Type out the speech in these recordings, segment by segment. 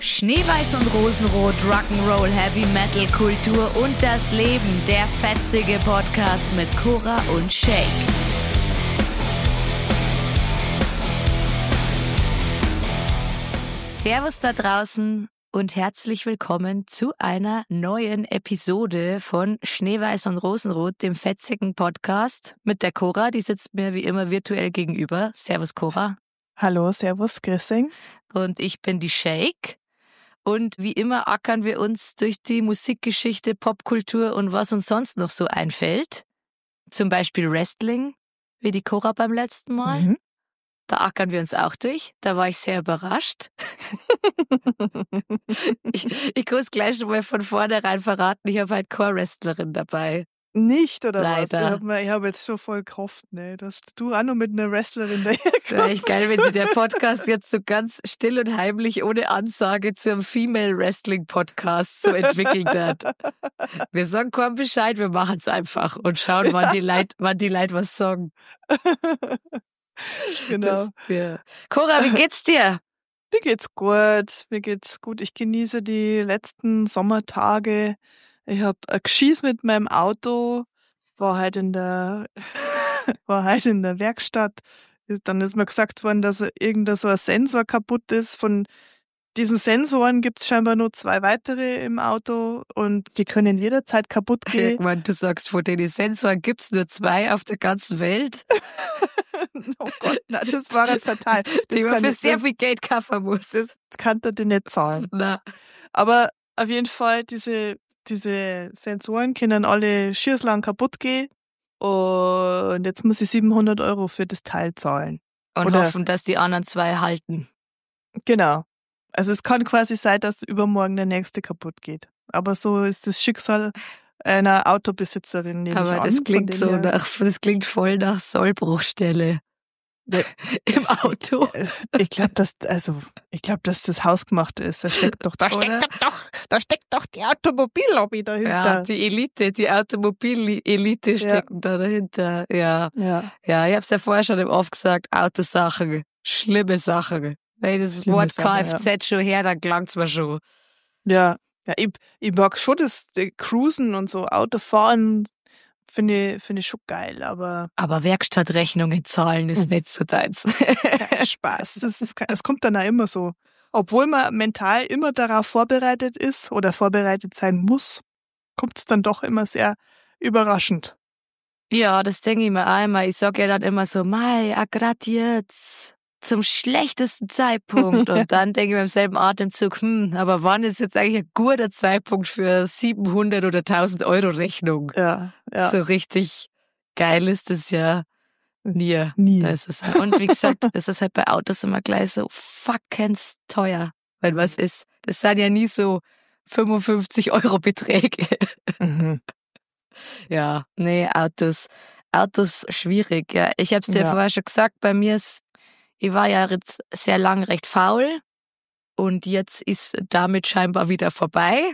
Schneeweiß und Rosenrot, Rock'n'Roll, Heavy Metal, Kultur und das Leben. Der fetzige Podcast mit Cora und Shake. Servus da draußen und herzlich willkommen zu einer neuen Episode von Schneeweiß und Rosenrot, dem fetzigen Podcast mit der Cora. Die sitzt mir wie immer virtuell gegenüber. Servus Cora. Hallo, servus, grüßing. Und ich bin die Shake. Und wie immer ackern wir uns durch die Musikgeschichte, Popkultur und was uns sonst noch so einfällt. Zum Beispiel Wrestling, wie die Cora beim letzten Mal. Mhm. Da ackern wir uns auch durch. Da war ich sehr überrascht. Ich kann es gleich schon mal von vornherein verraten, ich habe halt keine Wrestlerin dabei. Nicht, oder Leider. was? Ich hab jetzt schon voll gehofft, ne, dass du auch noch mit einer Wrestlerin daherkommst. Wäre echt geil, wenn sich der Podcast jetzt so ganz still und heimlich ohne Ansage zum Female Wrestling Podcast so entwickelt hat. Wir sagen kaum Bescheid, wir machen es einfach und schauen, wann die Leute was sagen. Genau. Cora, wie geht's dir? Mir geht's gut. Ich genieße die letzten Sommertage. Ich hab geschießt mit meinem Auto, war halt in der Werkstatt. Dann ist mir gesagt worden, dass irgendein so ein Sensor kaputt ist. Von diesen Sensoren gibt's scheinbar nur 2 weitere im Auto und die können jederzeit kaputt gehen. Irgendwann, du sagst, von den Sensoren gibt's nur 2 auf der ganzen Welt. Oh Gott, na, das war halt fatal. Die man für sehr viel Geld kaufen muss. Das kann er dir nicht zahlen. Na. Aber auf jeden Fall, diese Sensoren können alle schierslang kaputt gehen und jetzt muss ich 700 € für das Teil zahlen. Und hoffen, dass die anderen 2 halten. Genau. Also es kann quasi sein, dass übermorgen der nächste kaputt geht. Aber so ist das Schicksal einer Autobesitzerin, nehme ich an. Aber das klingt voll nach Sollbruchstelle. Im Auto. Ich glaube, dass das hausgemacht ist. Da steckt doch die Automobillobby dahinter. Ja, die Automobil-Elite stecken da dahinter. Ja, ich hab's ja vorher schon im Off gesagt, Autosachen, schlimme Sachen. Wenn das Wort Kfz schon her, dann klangt's mir schon. Ja, ich mag schon das Cruisen und so, Autofahren finde ich schon geil, aber Werkstattrechnungen zahlen ist nicht so deins. Spaß. Das kommt dann auch immer so. Obwohl man mental immer darauf vorbereitet ist oder vorbereitet sein muss, kommt es dann doch immer sehr überraschend. Ja, das denke ich mir auch immer. Ich sag ja dann immer so, grad jetzt zum schlechtesten Zeitpunkt. Und dann denke ich mir im selben Atemzug, aber wann ist jetzt eigentlich ein guter Zeitpunkt für 700 oder 1000 € Rechnung? Ja. So richtig geil ist es ja nie. Und wie gesagt, es ist halt bei Autos immer gleich so fuckens teuer. Weil was ist? Das sind ja nie so 55 € Beträge. Mhm. Ja, nee, Autos schwierig. Ja, ich hab's dir vorher schon gesagt, ich war ja jetzt sehr lang recht faul und jetzt ist damit scheinbar wieder vorbei.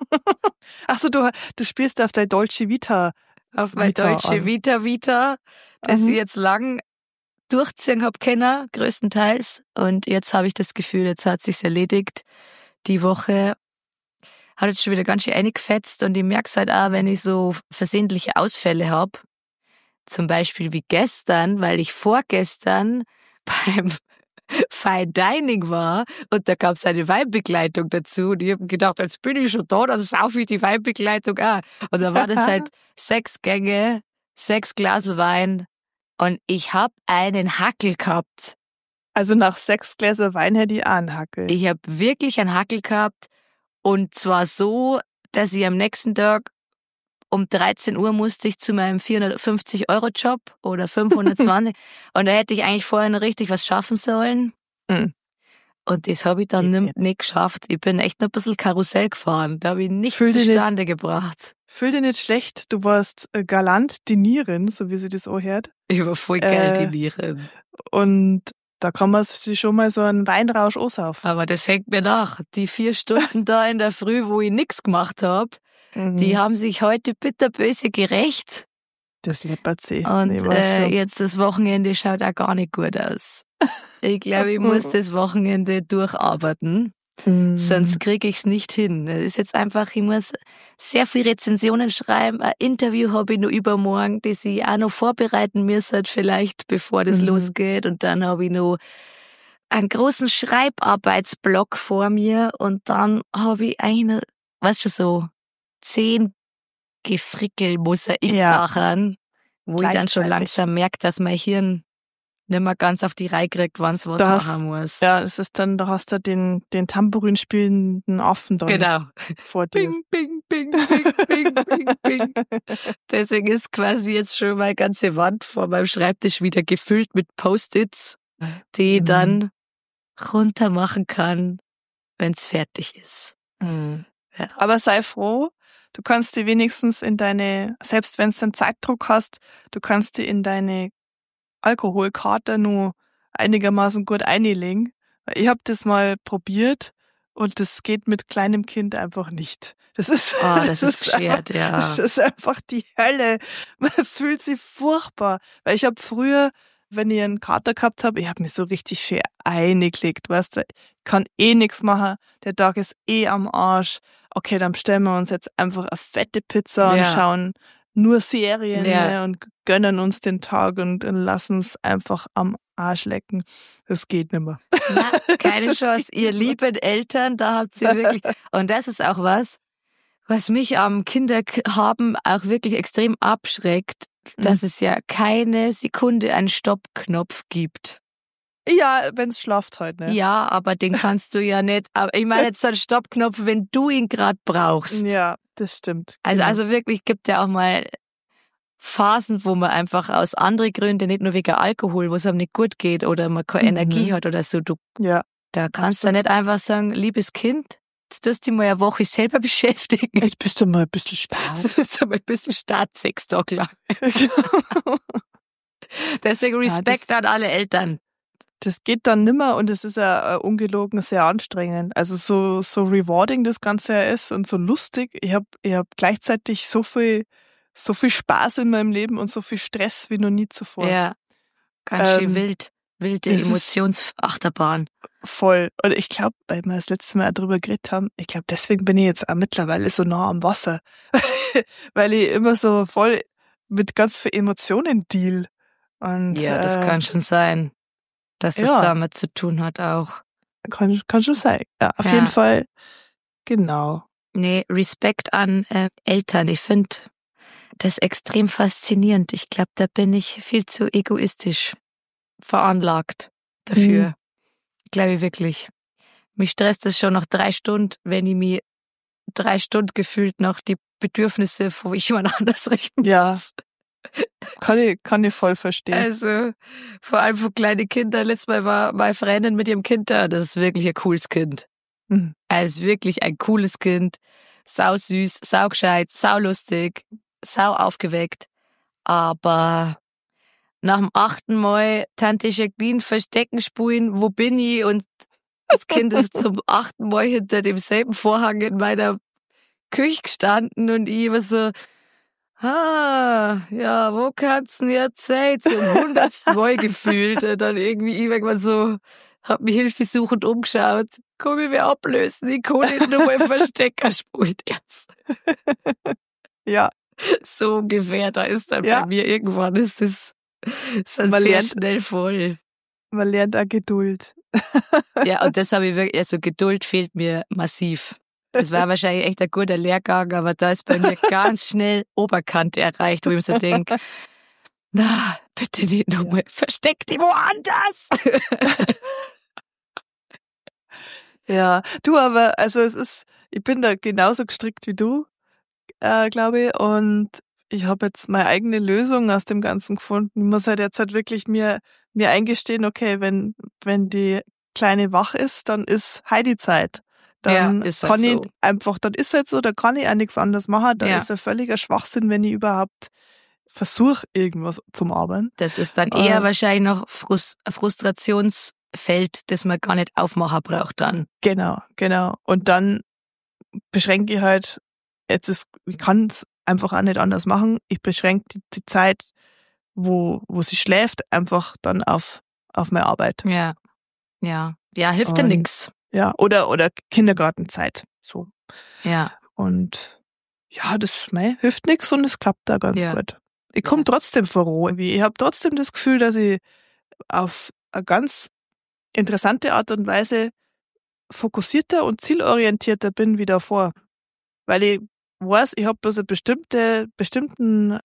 Ach so, du spielst auf dein Dolce Vita. Auf mein Dolce Vita, das ich jetzt lang durchziehen hab können, größtenteils. Und jetzt habe ich das Gefühl, jetzt hat sich's erledigt. Die Woche hat jetzt schon wieder ganz schön eingefetzt und ich merk's halt auch, wenn ich so versehentliche Ausfälle hab. Zum Beispiel wie gestern, weil ich vorgestern beim Fine Dining war und da gab's eine Weinbegleitung dazu und ich hab gedacht, jetzt bin ich schon da, dann sauf ich die Weinbegleitung auch. Und da war das halt 6 Gänge, 6 Glasl Wein und ich hab einen Hackel gehabt. Also nach 6 Gläser Wein hätte ich auch einen Hackel. Ich hab wirklich einen Hackel gehabt und zwar so, dass ich am nächsten Tag um 13 Uhr musste ich zu meinem 450 € Job oder 520 und da hätte ich eigentlich vorher noch richtig was schaffen sollen. Mhm. Und das habe ich dann nicht geschafft. Ich bin echt noch ein bisschen Karussell gefahren. Da habe ich nichts zustande gebracht. Fühl dich nicht schlecht, du warst galant dinieren, so wie sie das auch hört. Ich war voll geil dinieren. Und da kann man sich schon mal so einen Weinrausch ansaufen. Aber das hängt mir nach. Die 4 Stunden da in der Früh, wo ich nichts gemacht habe, die haben sich heute bitterböse gerächt. Das läppert sie. Und jetzt das Wochenende schaut auch gar nicht gut aus. Ich glaube, ich muss das Wochenende durcharbeiten. Sonst kriege ich es nicht hin. Es ist jetzt einfach, ich muss sehr viele Rezensionen schreiben. Ein Interview habe ich noch übermorgen, das ich auch noch vorbereiten müsste, vielleicht, bevor das losgeht. Und dann habe ich noch einen großen Schreibarbeitsblock vor mir. Und dann habe ich eine, weißt du, so 10 Gefrickel-Mosaik-Sachen, wo ich dann schon langsam merke, dass mein Hirn nicht mehr ganz auf die Reihe kriegt, wann es was machen muss. Ja, das ist dann, da hast du den Tambourin spielenden Affen dann vor dir. Bing, bing, bing, bing, bing, bing, bing. Deswegen ist quasi jetzt schon meine ganze Wand vor meinem Schreibtisch wieder gefüllt mit Post-its, die ich dann runter machen kann, wenn es fertig ist. Ja. Aber sei froh, du kannst dir wenigstens selbst wenn du einen Zeitdruck hast, du kannst dir in deine Alkoholkarte nur einigermaßen gut einlegen. Ich habe das mal probiert und das geht mit kleinem Kind einfach nicht. Das ist geschert, ja. Das ist einfach die Hölle. Man fühlt sich furchtbar. Weil ich habe früher, wenn ich einen Kater gehabt habe, ich habe mich so richtig schön eingelegt, weißt du, ich kann nichts machen, der Tag ist am Arsch. Okay, dann bestellen wir uns jetzt einfach eine fette Pizza und schauen nur Serien und gönnen uns den Tag und lassen es einfach am Arsch lecken. Das geht nicht mehr. Na, keine Chance. Ihr lieben Eltern, da habt ihr wirklich, und das ist auch was mich am Kinderhaben auch wirklich extrem abschreckt, dass es ja keine Sekunde einen Stoppknopf gibt. Ja, wenn's schlaft halt, ne? Ja, aber den kannst du ja nicht, aber ich meine jetzt so einen Stoppknopf, wenn du ihn gerade brauchst. Ja, das stimmt. Also wirklich gibt ja auch mal Phasen, wo man einfach aus anderen Gründen, nicht nur wegen Alkohol, wo es einem nicht gut geht oder man keine Energie hat oder so, da kannst du nicht einfach sagen, liebes Kind, jetzt tust du dich mal eine Woche selber beschäftigen. Jetzt bist du mal ein bisschen Spaß. Jetzt bist du mal ein bisschen Start 6 Tage lang. Deswegen Respekt an alle Eltern. Das geht dann nimmer und es ist ja ungelogen sehr anstrengend. Also so rewarding das Ganze ja ist und so lustig. Ich hab gleichzeitig so viel Spaß in meinem Leben und so viel Stress wie noch nie zuvor. Ja, ganz schön wilde Emotionsachterbahn. Voll. Und ich glaube, weil wir das letzte Mal darüber geredet haben, ich glaube, deswegen bin ich jetzt auch mittlerweile so nah am Wasser. Weil ich immer so voll mit ganz viel Emotionen deal. Und, ja, das kann schon sein, dass das damit zu tun hat auch. Kann schon sein. Ja, auf jeden Fall. Genau. Nee, Respekt an Eltern. Ich finde das extrem faszinierend. Ich glaube, da bin ich viel zu egoistisch veranlagt dafür. Glaube ich wirklich. Mich stresst es schon nach 3 Stunden, wenn ich mir 3 Stunden gefühlt noch die Bedürfnisse von jemand anders richten muss. Ja. Kann ich voll verstehen. Also, vor allem für kleine Kinder. Letztes Mal war meine Freundin mit ihrem Kind da. Das ist wirklich ein cooles Kind. Es ist wirklich ein cooles Kind. Sau süß, sau gescheit, sau lustig, sau aufgeweckt. Aber nach dem 8. Mal Tante Jacqueline Verstecken spulen, wo bin ich? Und das Kind ist zum 8. Mal hinter demselben Vorhang in meiner Küche gestanden und ich war so, wo kann's denn jetzt sein? Zum 100. Mal gefühlt. Und dann irgendwie irgendwann so, hab mich hilfesuchend umgeschaut. Komm, ich will ablösen. Ich kann nicht nur mal Verstecker spulen jetzt. Ja. So ungefähr. Da ist dann bei mir irgendwann ist dann sehr schnell voll. Man lernt auch Geduld. Ja, und das habe ich wirklich, also Geduld fehlt mir massiv. Das war wahrscheinlich echt ein guter Lehrgang, aber da ist bei mir ganz schnell Oberkante erreicht, wo ich mir so denke, na, bitte nicht nochmal, versteck die woanders. Ja, du aber, also ich bin da genauso gestrickt wie du, glaube ich, und ich habe jetzt meine eigene Lösung aus dem Ganzen gefunden. Ich muss halt jetzt halt wirklich mir eingestehen, okay, wenn die Kleine wach ist, dann ist Heidi-Zeit. Dann ist kann halt ich so. einfach, dann ist halt so, da kann ich auch nichts anderes machen. Da ist ein völliger Schwachsinn, wenn ich überhaupt versuche, irgendwas zum Arbeiten. Das ist dann eher wahrscheinlich noch Frustrationsfeld, das man gar nicht aufmachen braucht dann. Genau. Und dann beschränke ich halt, ich kann es einfach auch nicht anders machen. Ich beschränke die Zeit, wo sie schläft, einfach dann auf meine Arbeit. Ja, hilft ja nix. Ja, oder Kindergartenzeit, so. Ja. Und ja, das hilft nix und es klappt da ganz gut. Ich komme trotzdem voran. Irgendwie. Ich habe trotzdem das Gefühl, dass ich auf eine ganz interessante Art und Weise fokussierter und zielorientierter bin wie davor. Weil ich weiß, ich habe bloß ein bestimmtes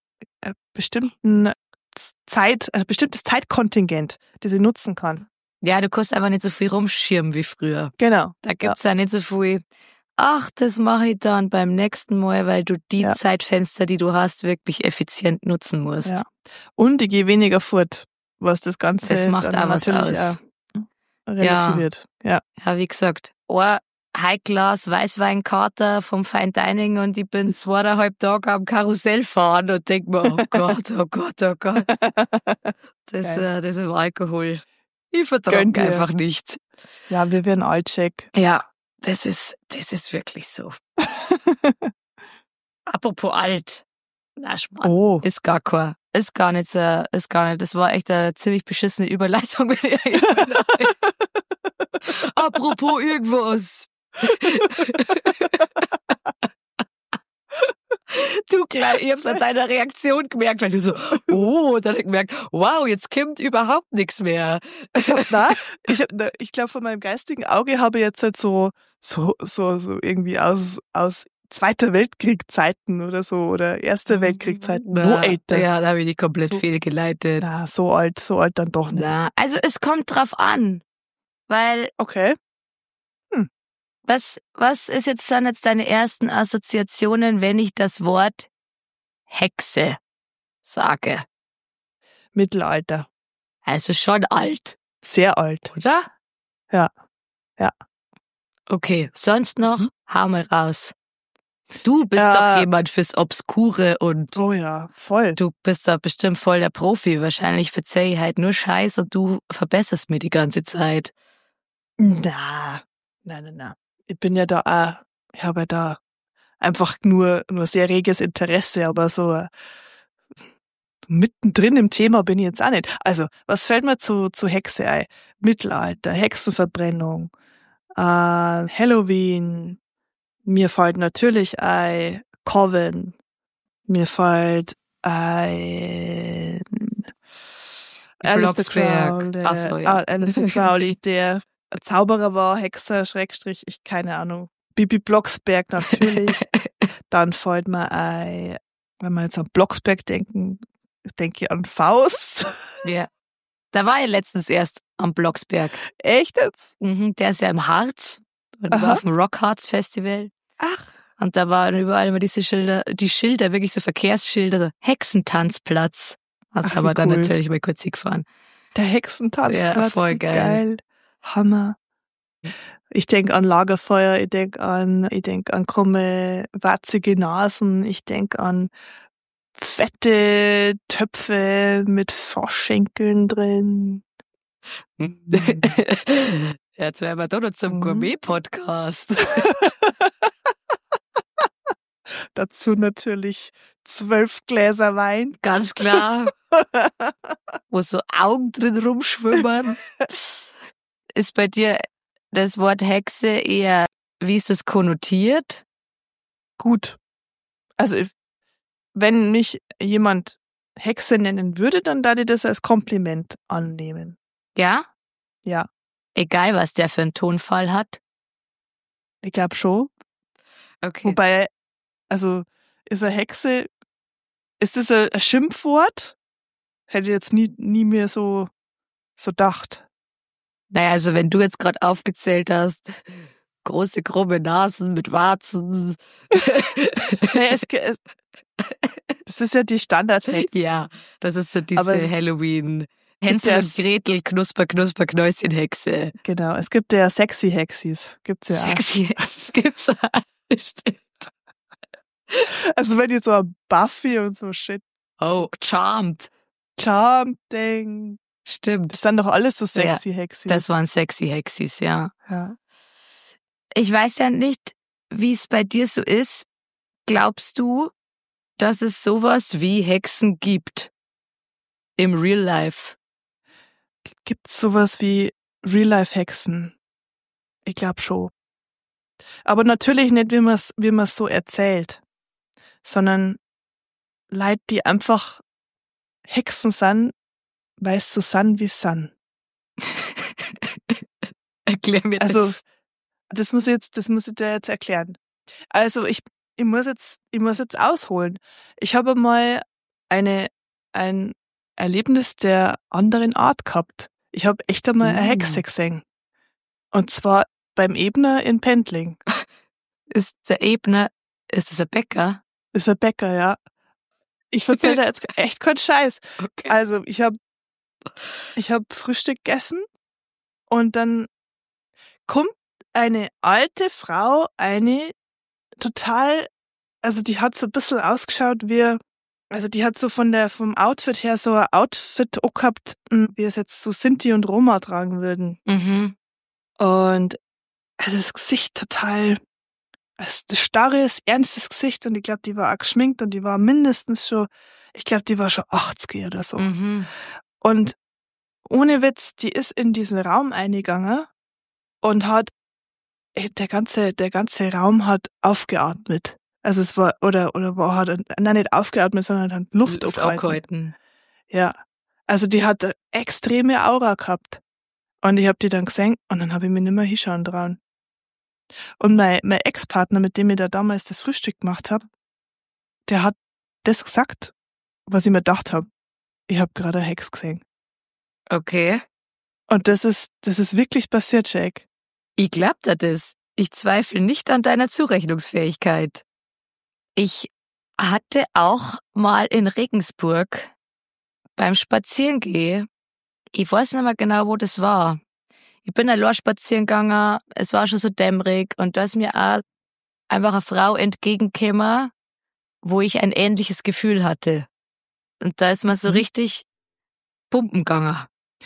Zeitkontingent, das ich nutzen kann. Ja, du kannst einfach nicht so viel rumschirmen wie früher. Genau. Da gibt's ja nicht so viel, ach, das mache ich dann beim nächsten Mal, weil du die Zeitfenster, die du hast, wirklich effizient nutzen musst. Ja. Und ich gehe weniger fort, was das Ganze das macht dann auch was natürlich aus. Auch relativiert. Ja. Ja, wie gesagt, ein High-Class Weißweinkater vom Fine Dining und ich bin 2,5 Tage am Karussell fahren und denk mir, oh Gott, oh Gott, oh Gott. Das ist Alkohol. Ich vertrage einfach nicht. Ja, wir werden alt, Jack. Ja, das ist wirklich so. Apropos alt. Na, Schmarrn. Ist gar nicht, das war echt eine ziemlich beschissene Überleitung. Apropos irgendwas. Du klein, ich hab's an deiner Reaktion gemerkt, weil du so, und dann hab ich gemerkt, wow, jetzt kommt überhaupt nichts mehr. Ich glaube, von meinem geistigen Auge habe ich jetzt halt so irgendwie aus Zweiter Weltkrieg-Zeiten oder so, oder Erster Weltkrieg-Zeiten, noch älter. Ja, da habe ich dich komplett fehlgeleitet. Na, so alt dann doch nicht. Na, also es kommt drauf an, weil... Okay. Was ist jetzt deine ersten Assoziationen, wenn ich das Wort Hexe sage? Mittelalter. Also schon alt. Sehr alt. Oder? Ja. Okay, sonst noch? Hau mal raus. Du bist doch jemand fürs Obskure und... Oh ja, voll. Du bist da bestimmt voll der Profi. Wahrscheinlich verzeih ich halt nur Scheiß und du verbesserst mir die ganze Zeit. Na. Ich bin ja da ich habe ja da einfach nur sehr reges Interesse, aber so mittendrin im Thema bin ich jetzt auch nicht. Also, was fällt mir zu Hexe ein? Mittelalter, Hexenverbrennung, Halloween, mir fällt natürlich ein Coven, mir fällt ein Alistair Crowley, Alistair Crowley, der Zauberer war, Hexer, Schrägstrich, keine Ahnung. Bibi Blocksberg natürlich. Dann fällt mir ein, wenn wir jetzt an Blocksberg denken, denke ich an Faust. Ja. Da war ich letztens erst am Blocksberg. Echt jetzt? Mhm, der ist ja im Harz. Und war auf dem Rockharz Festival. Ach. Und da waren überall immer diese Schilder, wirklich so Verkehrsschilder, so Hexentanzplatz. Also haben wir dann natürlich mal kurz hingefahren. Der Hexentanzplatz. Ja, voll geil. Hammer. Ich denk an Lagerfeuer, ich denk an krumme, watzige Nasen, ich denk an fette Töpfe mit Froschschenkeln drin. Jetzt wären wir doch noch zum Gourmet-Podcast. Dazu natürlich 12 Gläser Wein. Ganz klar. Wo so Augen drin rumschwimmen. Ist bei dir das Wort Hexe eher, wie ist das konnotiert? Gut. Also, wenn mich jemand Hexe nennen würde, dann darf ich das als Kompliment annehmen. Ja? Ja. Egal, was der für einen Tonfall hat? Ich glaube schon. Okay. Wobei, also, ist eine Hexe, ist das ein Schimpfwort? Hätte ich jetzt nie mehr so gedacht. Naja, also wenn du jetzt gerade aufgezählt hast, große, krumme Nasen mit Warzen. Das ist ja die Standard-Hexe. Ja, das ist so diese Halloween. Hänsel und Gretel, Knusper, Knusper, Knäuschen-Hexe. Genau, es gibt ja sexy Hexis. Gibt's ja Sexy Hexis gibt's auch. Stimmt. Also wenn ihr so an Buffy und so Shit. Oh, Charmed. Ding. Stimmt. Das sind doch alles so sexy Hexis. Das waren sexy Hexis, ja. Ja. Ich weiß ja nicht, wie es bei dir so ist. Glaubst du, dass es sowas wie Hexen gibt? Im Real Life? Gibt's sowas wie Real Life Hexen? Ich glaube schon. Aber natürlich nicht, wie man's so erzählt, sondern Leute, die einfach Hexen sind, weil sie so sind, wie sie sind. Erklär mir das. Also, das muss ich dir jetzt erklären. Also, ich muss jetzt ausholen. Ich habe mal ein Erlebnis der anderen Art gehabt. Ich habe echt einmal eine Hexe gesehen. Und zwar beim Ebner in Pendling. Ist der Ebner, ist es ein Bäcker? Ist ein Bäcker, ja. Ich erzähle da jetzt echt keinen Scheiß. Okay. Also, ich hab Frühstück gegessen und dann kommt eine alte Frau, also die hat so ein bisschen ausgeschaut also die hat so vom Outfit her so ein Outfit auch gehabt, wie es jetzt so Sinti und Roma tragen würden. Mhm. Und also das Gesicht total, das starres, ernstes Gesicht und ich glaube, die war auch geschminkt und die war mindestens schon, ich glaube, die war schon 80 oder so. Mhm. Und ohne Witz, die ist in diesen Raum eingegangen und der ganze Raum hat aufgeatmet. Also es war, oder nein, nicht aufgeatmet, sondern hat Luft aufgehalten. Ja. Also die hat eine extreme Aura gehabt. Und ich hab die dann gesehen und dann habe ich mich nicht mehr hinschauen trauen. Und mein Ex-Partner, mit dem ich da damals das Frühstück gemacht habe, der hat das gesagt, was ich mir gedacht habe. Ich habe gerade eine Hex gesehen. Okay. Und das ist wirklich passiert, Jake. Ich glaub dir das. Ich zweifle nicht an deiner Zurechnungsfähigkeit. Ich hatte auch mal in Regensburg beim Spazierengehen, ich weiß nicht mehr genau, wo das war. Ich bin allein spazieren gegangen, es war schon so dämmerig und da ist mir auch einfach eine Frau entgegengekommen, wo ich ein ähnliches Gefühl hatte. Und da ist mir so richtig pumpen gegangen.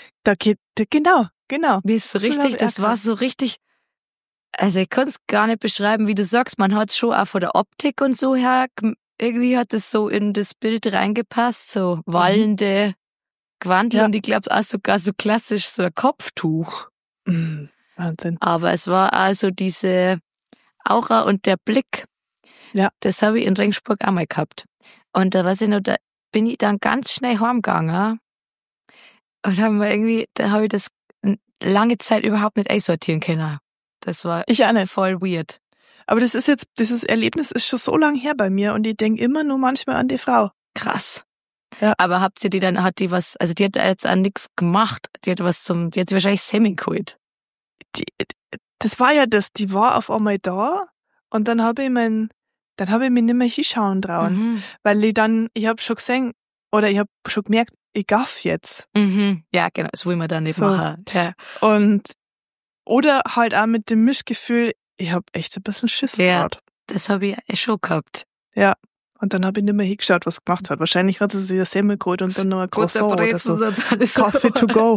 Genau. Wie ist so richtig, das war so richtig, also ich kann es gar nicht beschreiben, wie du sagst, man hat schon auch von der Optik und so her, irgendwie hat es so in das Bild reingepasst, so wallende Gewandel und ich glaube auch sogar so klassisch so ein Kopftuch. Wahnsinn. Aber es war also diese Aura und der Blick, das habe ich in Regensburg auch mal gehabt. Und da weiß ich noch, da bin ich dann ganz schnell heimgegangen und da habe ich das lange Zeit überhaupt nicht einsortieren können. Das war ich auch nicht. Voll weird. Aber dieses Erlebnis ist schon so lang her bei mir und ich denke immer nur manchmal an die Frau. Krass. Ja. Aber hat die hat jetzt auch nichts gemacht, die hat sich wahrscheinlich Semi geholt. Das war ja die war auf einmal da und dann habe ich mich nicht mehr hinschauen trauen, weil ich habe schon gesehen, oder ich habe schon gemerkt, ich gaff jetzt. Ja, genau, das will man dann nicht machen. Ja. Oder halt auch mit dem Mischgefühl, ich habe echt ein bisschen Schiss gehabt. Das habe ich schon gehabt. Ja. Und dann habe ich nicht mehr hingeschaut, was sie gemacht hat. Wahrscheinlich hat sie sich ein Semmel geholt und dann noch ein Croissant oder so. Coffee to go.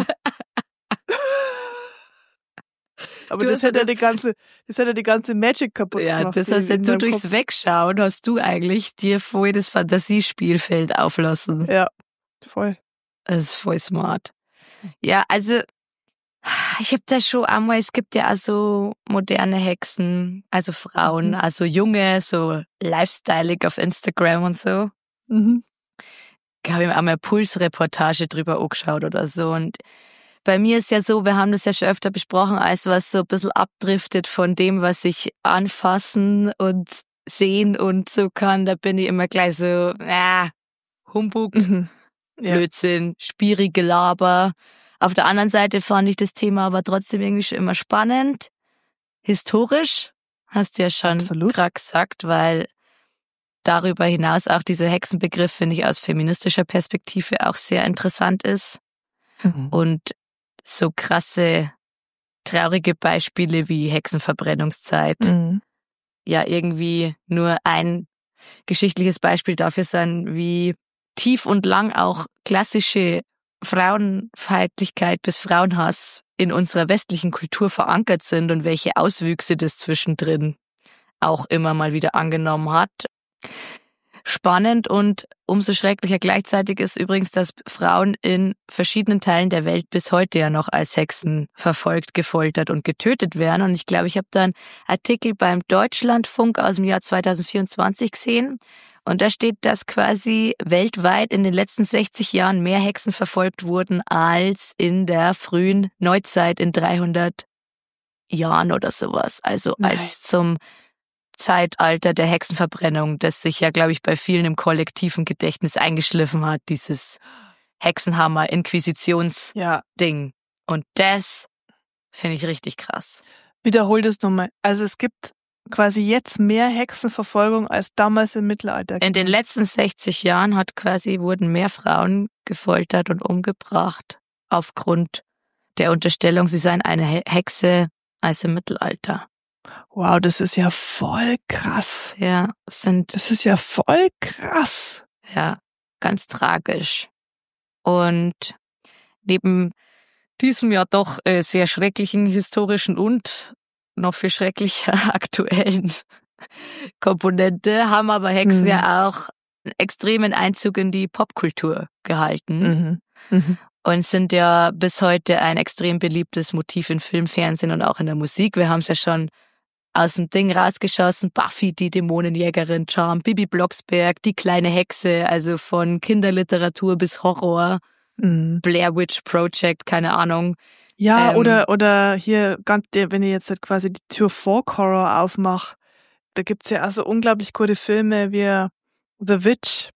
Aber das hätte ja die ganze Magic kaputt gemacht. Ja, das heißt, du durchs Wegschauen hast du eigentlich dir voll das Fantasiespielfeld auflassen. Ja, voll. Das ist voll smart. Ja, also ich habe da schon einmal, es gibt ja auch so moderne Hexen, also Frauen, also junge, so lifestyleig auf Instagram und so. Ich habe mir einmal eine Pulsreportage drüber angeschaut oder so. Und bei mir ist ja so, wir haben das ja schon öfter besprochen, als was so ein bisschen abdriftet von dem, was ich anfassen und sehen und so kann. Da bin ich immer gleich so, Humbug, Blödsinn, schwierige Laber. Auf der anderen Seite fand ich das Thema aber trotzdem irgendwie schon immer spannend. Historisch, hast du ja schon gerade gesagt, weil darüber hinaus auch dieser Hexenbegriff, finde ich, aus feministischer Perspektive auch sehr interessant ist. Und so krasse, traurige Beispiele wie Hexenverbrennungszeit ja irgendwie nur ein geschichtliches Beispiel dafür sein, wie tief und lang auch klassische Frauenfeindlichkeit bis Frauenhass in unserer westlichen Kultur verankert sind und welche Auswüchse das zwischendrin auch immer mal wieder angenommen hat. Spannend und umso schrecklicher gleichzeitig ist übrigens, dass Frauen in verschiedenen Teilen der Welt bis heute ja noch als Hexen verfolgt, gefoltert und getötet werden. Und ich glaube, ich habe da einen Artikel beim Deutschlandfunk aus dem Jahr 2024 gesehen. Und da steht, dass quasi weltweit in den letzten 60 Jahren mehr Hexen verfolgt wurden als in der frühen Neuzeit in 300 Jahren oder sowas. Also als zum Zeitalter der Hexenverbrennung, das sich ja, glaube ich, bei vielen im kollektiven Gedächtnis eingeschliffen hat, dieses Hexenhammer-Inquisitionsding. Und das finde ich richtig krass. Wiederhol das nochmal. Also es gibt quasi jetzt mehr Hexenverfolgung als damals im Mittelalter. In den letzten 60 Jahren wurden mehr Frauen gefoltert und umgebracht aufgrund der Unterstellung, sie seien eine Hexe als im Mittelalter. Wow, das ist ja voll krass. Ja, das ist ja voll krass. Ja, ganz tragisch. Und neben diesem ja doch sehr schrecklichen historischen und noch viel schrecklicher aktuellen Komponente haben aber Hexen ja auch einen extremen Einzug in die Popkultur gehalten und sind ja bis heute ein extrem beliebtes Motiv in Film, Fernsehen und auch in der Musik. Wir haben es ja schon aus dem Ding rausgeschossen, Buffy, die Dämonenjägerin, Charm, Bibi Blocksberg, die kleine Hexe, also von Kinderliteratur bis Horror, Blair Witch Project, keine Ahnung. Ja, oder hier, wenn ich jetzt quasi die Tür Folk Horror aufmache, da gibt's ja also unglaublich coole Filme wie The Witch.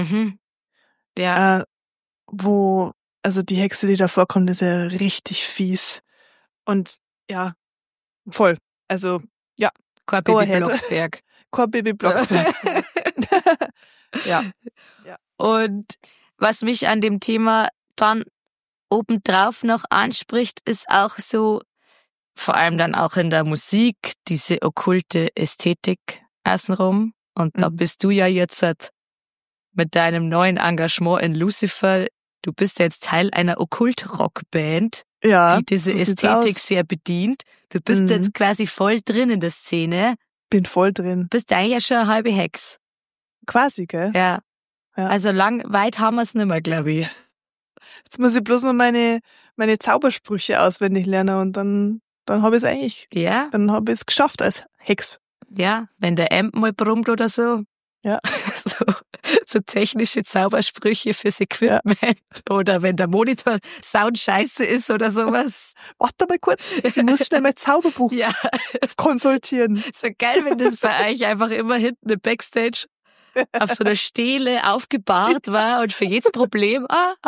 Ja. Wo, also die Hexe, die da vorkommt, ist ja richtig fies. Und ja, voll. Also, ja. Kein Bibi Blocksberg. Kein Bibi Blocksberg. Ja. Und was mich an dem Thema dann obendrauf noch anspricht, ist auch so, vor allem dann auch in der Musik, diese okkulte Ästhetik außenrum. Und da bist du ja jetzt mit deinem neuen Engagement in Lucifer, du bist jetzt Teil einer Okkult-Rock-Band, die diese so Ästhetik sehr bedient. Du bist jetzt quasi voll drin in der Szene. Bin voll drin. Bist eigentlich ja schon eine halbe Hex. Quasi, gell? Ja. Also weit haben wir es nicht mehr, glaube ich. Jetzt muss ich bloß noch meine Zaubersprüche auswendig lernen und dann habe ich es eigentlich. Ja. Dann habe ich es geschafft als Hex. Ja, wenn der Amp mal brummt oder so. Ja. So technische Zaubersprüche fürs Equipment. Oder wenn der Monitor Sound scheiße ist oder sowas. Warte mal kurz, ich muss schnell mein Zauberbuch konsultieren. So geil, wenn das bei euch einfach immer hinten im Backstage auf so einer Stele aufgebahrt war und für jedes Problem,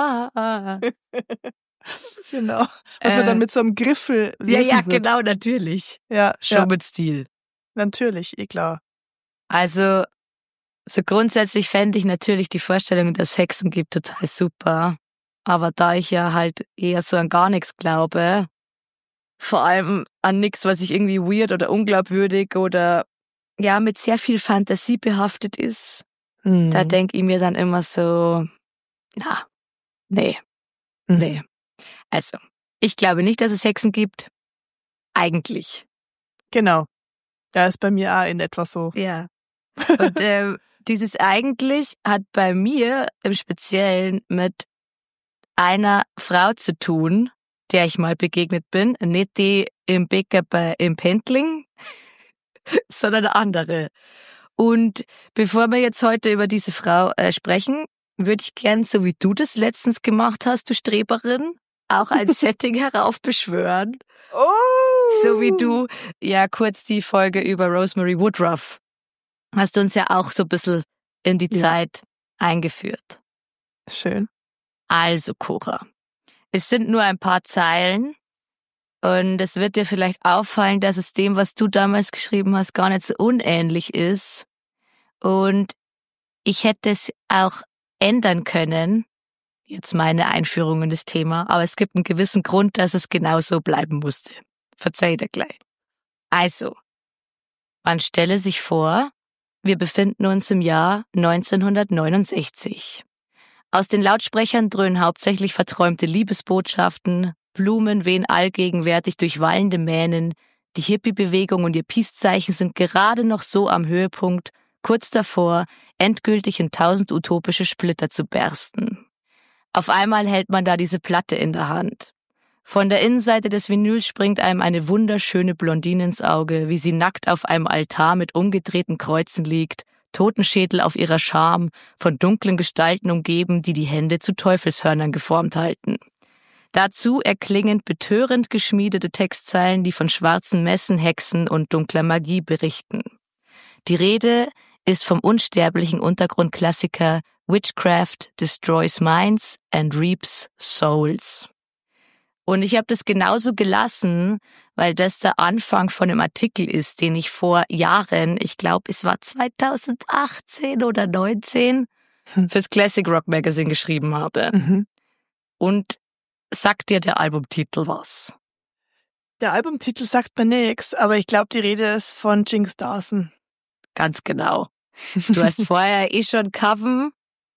Genau. Was man dann mit so einem Griffel lesen wird. Genau, natürlich. Ja. Schon mit Stil. Natürlich, klar. Also, so grundsätzlich fände ich natürlich die Vorstellung, dass es Hexen gibt, total super. Aber da ich ja halt eher so an gar nichts glaube, vor allem an nichts, was ich irgendwie weird oder unglaubwürdig oder ja mit sehr viel Fantasie behaftet ist, da denke ich mir dann immer so, nee. Also, ich glaube nicht, dass es Hexen gibt. Eigentlich. Genau. Ja, ist bei mir auch in etwa so. Ja. Und dieses eigentlich hat bei mir im Speziellen mit einer Frau zu tun, der ich mal begegnet bin. Nicht die im Bäcker im Pendling, sondern eine andere. Und bevor wir jetzt heute über diese Frau sprechen, würde ich gern, so wie du das letztens gemacht hast, du Streberin, auch ein Setting heraufbeschwören. Oh! So wie du ja kurz die Folge über Rosemary Woodruff hast du uns ja auch so ein bisschen in die Zeit eingeführt. Schön. Also, Cora, es sind nur ein paar Zeilen und es wird dir vielleicht auffallen, dass es dem, was du damals geschrieben hast, gar nicht so unähnlich ist. Und ich hätte es auch ändern können, jetzt meine Einführung in das Thema, aber es gibt einen gewissen Grund, dass es genau so bleiben musste. Verzeih dir gleich. Also, man stelle sich vor, wir befinden uns im Jahr 1969. Aus den Lautsprechern dröhnen hauptsächlich verträumte Liebesbotschaften, Blumen wehen allgegenwärtig durch wallende Mähnen, die Hippie-Bewegung und ihr Peace-Zeichen sind gerade noch so am Höhepunkt, kurz davor, endgültig in 1000 utopische Splitter zu bersten. Auf einmal hält man da diese Platte in der Hand. Von der Innenseite des Vinyls springt einem eine wunderschöne Blondine ins Auge, wie sie nackt auf einem Altar mit umgedrehten Kreuzen liegt, Totenschädel auf ihrer Scham, von dunklen Gestalten umgeben, die die Hände zu Teufelshörnern geformt halten. Dazu erklingend betörend geschmiedete Textzeilen, die von schwarzen Messen, Hexen und dunkler Magie berichten. Die Rede ist vom unsterblichen Untergrundklassiker Witchcraft destroys minds and reaps souls. Und ich habe das genauso gelassen, weil das der Anfang von einem Artikel ist, den ich vor Jahren, ich glaube, es war 2018 oder 2019, fürs Classic Rock Magazine geschrieben habe. Mhm. Und sagt dir der Albumtitel was? Der Albumtitel sagt mir nichts, aber ich glaube, die Rede ist von Jinx Dawson. Ganz genau. Du hast vorher schon Coven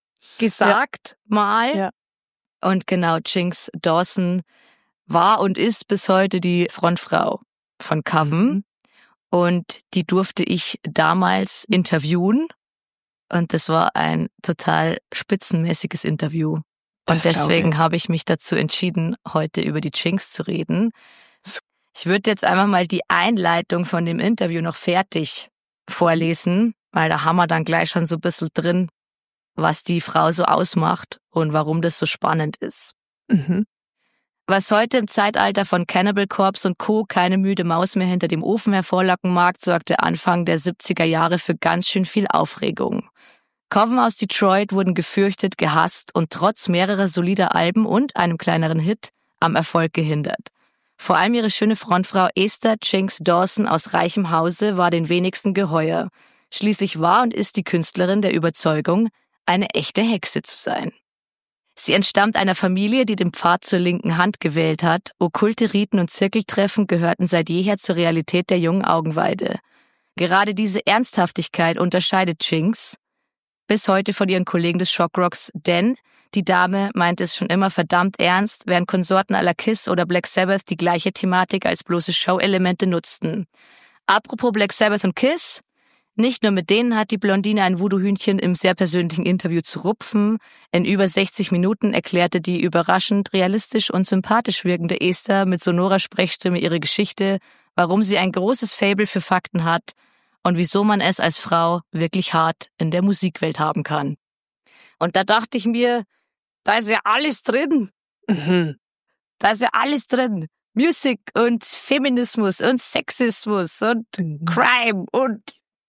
gesagt, mal. Ja. Und genau, Jinx Dawson war und ist bis heute die Frontfrau von Coven. Mhm. Und die durfte ich damals interviewen. Und das war ein total spitzenmäßiges Interview. Und deswegen habe ich mich dazu entschieden, heute über die Jinx zu reden. Ich würde jetzt einfach mal die Einleitung von dem Interview noch fertig vorlesen, weil da haben wir dann gleich schon so ein bisschen drin, was die Frau so ausmacht und warum das so spannend ist. Mhm. Was heute im Zeitalter von Cannibal Corpse und Co. keine müde Maus mehr hinter dem Ofen hervorlocken mag, sorgte Anfang der 70er Jahre für ganz schön viel Aufregung. Coven aus Detroit wurden gefürchtet, gehasst und trotz mehrerer solider Alben und einem kleineren Hit am Erfolg gehindert. Vor allem ihre schöne Frontfrau Esther Jinx Dawson aus reichem Hause war den wenigsten geheuer. Schließlich war und ist die Künstlerin der Überzeugung, eine echte Hexe zu sein. Sie entstammt einer Familie, die den Pfad zur linken Hand gewählt hat. Okkulte Riten und Zirkeltreffen gehörten seit jeher zur Realität der jungen Augenweide. Gerade diese Ernsthaftigkeit unterscheidet Jinx bis heute von ihren Kollegen des Shockrocks, denn die Dame meint es schon immer verdammt ernst, während Konsorten à la Kiss oder Black Sabbath die gleiche Thematik als bloße Show-Elemente nutzten. Apropos Black Sabbath und Kiss, nicht nur mit denen hat die Blondine ein Voodoo-Hühnchen im sehr persönlichen Interview zu rupfen. In über 60 Minuten erklärte die überraschend realistisch und sympathisch wirkende Esther mit sonorer Sprechstimme ihre Geschichte, warum sie ein großes Faible für Fakten hat und wieso man es als Frau wirklich hart in der Musikwelt haben kann. Und da dachte ich mir, da ist ja alles drin. Mhm. Da ist ja alles drin. Musik und Feminismus und Sexismus und Crime und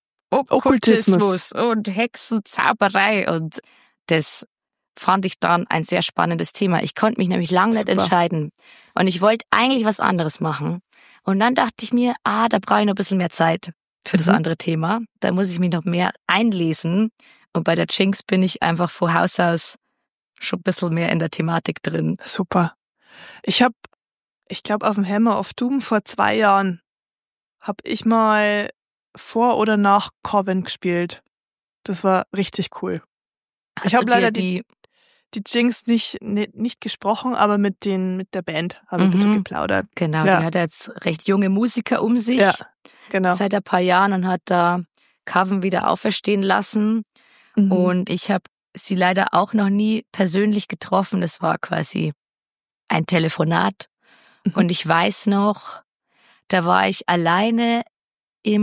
Okkultismus und Hexenzauberei. Und das fand ich dann ein sehr spannendes Thema. Ich konnte mich nämlich lange nicht entscheiden. Und ich wollte eigentlich was anderes machen. Und dann dachte ich mir, da brauche ich noch ein bisschen mehr Zeit für das andere Thema. Da muss ich mich noch mehr einlesen. Und bei der Jinx bin ich einfach von Haus aus schon ein bisschen mehr in der Thematik drin. Super. Ich glaube, auf dem Hammer of Doom vor 2 Jahren habe ich mal vor oder nach Coven gespielt. Das war richtig cool. Ich habe leider die Jinx nicht gesprochen, aber mit der Band habe ich ein bisschen geplaudert. Genau, die hat jetzt recht junge Musiker um sich. Ja, genau. Seit ein paar Jahren und hat da Coven wieder auferstehen lassen. Mhm. Und ich habe sie leider auch noch nie persönlich getroffen. Das war quasi ein Telefonat. Mhm. Und ich weiß noch, da war ich alleine im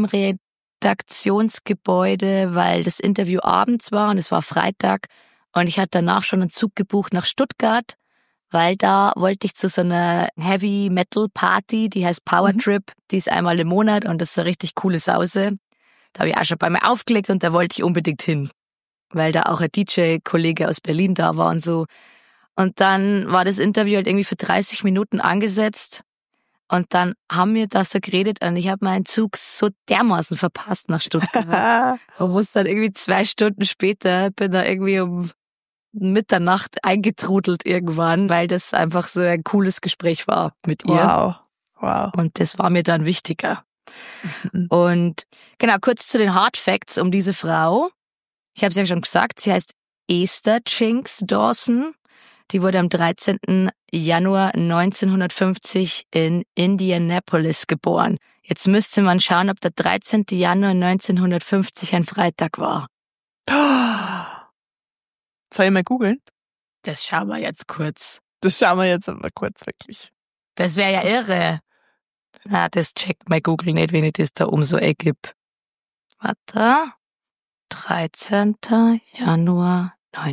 Redaktionsgebäude, weil das Interview abends war und es war Freitag. Und ich hatte danach schon einen Zug gebucht nach Stuttgart, weil da wollte ich zu so einer Heavy-Metal-Party, die heißt Power Trip. Die ist einmal im Monat und das ist eine richtig coole Sause. Da habe ich auch schon bei mir aufgelegt und da wollte ich unbedingt hin, weil da auch ein DJ-Kollege aus Berlin da war und so. Und dann war das Interview halt irgendwie für 30 Minuten angesetzt. Und dann haben wir da so geredet und ich habe meinen Zug so dermaßen verpasst nach Stuttgart. Und musste dann irgendwie 2 Stunden später, bin da irgendwie um Mitternacht eingetrudelt irgendwann, weil das einfach so ein cooles Gespräch war mit ihr. Wow. Und das war mir dann wichtiger. Und genau, kurz zu den Hard Facts um diese Frau. Ich habe es ja schon gesagt, sie heißt Esther Jinx Dawson. Die wurde am 13. Januar 1950 in Indianapolis geboren. Jetzt müsste man schauen, ob der 13. Januar 1950 ein Freitag war. Soll ich mal googeln? Das schauen wir jetzt kurz. Das schauen wir jetzt aber kurz, wirklich. Das wäre ja irre. Na, das checkt mein Google nicht, wenn ich das da so ergib. Warte. 13. Januar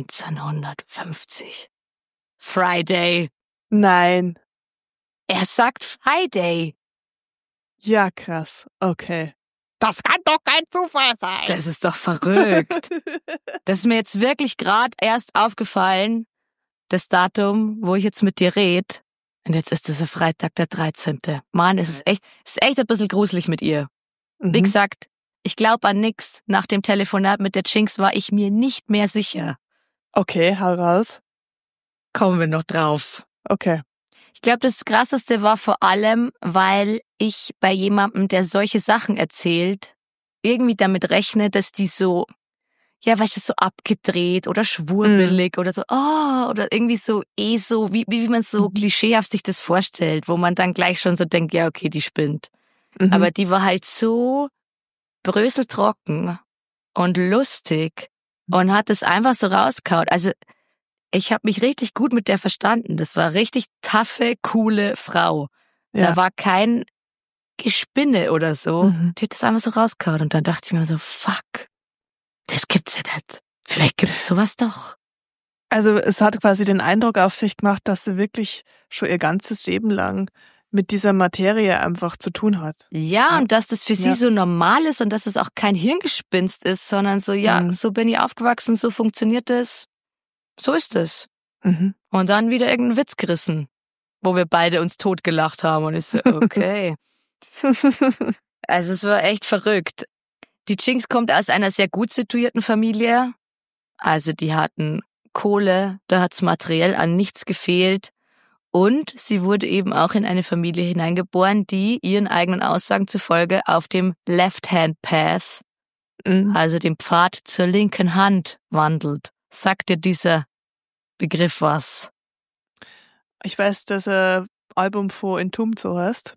1950. Friday. Nein. Er sagt Friday. Ja, krass. Okay. Das kann doch kein Zufall sein. Das ist doch verrückt. Das ist mir jetzt wirklich gerade erst aufgefallen, das Datum, wo ich jetzt mit dir rede. Und jetzt ist es der Freitag, der 13. Mann, es ist echt ein bisschen gruselig mit ihr. Wie gesagt, ich glaube an nix. Nach dem Telefonat mit der Jinx war ich mir nicht mehr sicher. Okay, hau raus. Kommen wir noch drauf. Okay. Ich glaube, das Krasseste war vor allem, weil ich bei jemandem, der solche Sachen erzählt, irgendwie damit rechne, dass die so, ja, weißt du, so abgedreht oder schwurbelig oder so, oder irgendwie so wie man so klischeehaft sich das vorstellt, wo man dann gleich schon so denkt, ja, okay, die spinnt. Aber die war halt so bröseltrocken und lustig und hat es einfach so rausgehauen. Also ich habe mich richtig gut mit der verstanden. Das war richtig taffe, coole Frau. Ja. Da war kein Gespinne oder so. Die hat das einfach so rausgehauen und dann dachte ich mir so, fuck, das gibt's ja nicht. Vielleicht gibt's sowas doch. Also es hat quasi den Eindruck auf sich gemacht, dass sie wirklich schon ihr ganzes Leben lang mit dieser Materie einfach zu tun hat. Ja, und dass das für sie so normal ist und dass es auch kein Hirngespinst ist, sondern so, so bin ich aufgewachsen, so funktioniert es, so ist es. Und dann wieder irgendeinen Witz gerissen, wo wir beide uns totgelacht haben und ich so, okay. Also es war echt verrückt. Die Jinx kommt aus einer sehr gut situierten Familie. Also die hatten Kohle, da hat's materiell an nichts gefehlt. Und sie wurde eben auch in eine Familie hineingeboren, die ihren eigenen Aussagen zufolge auf dem Left-Hand Path, also dem Pfad zur linken Hand, wandelt. Sagt dir dieser Begriff was? Ich weiß, dass ein Album von Entombed so heißt.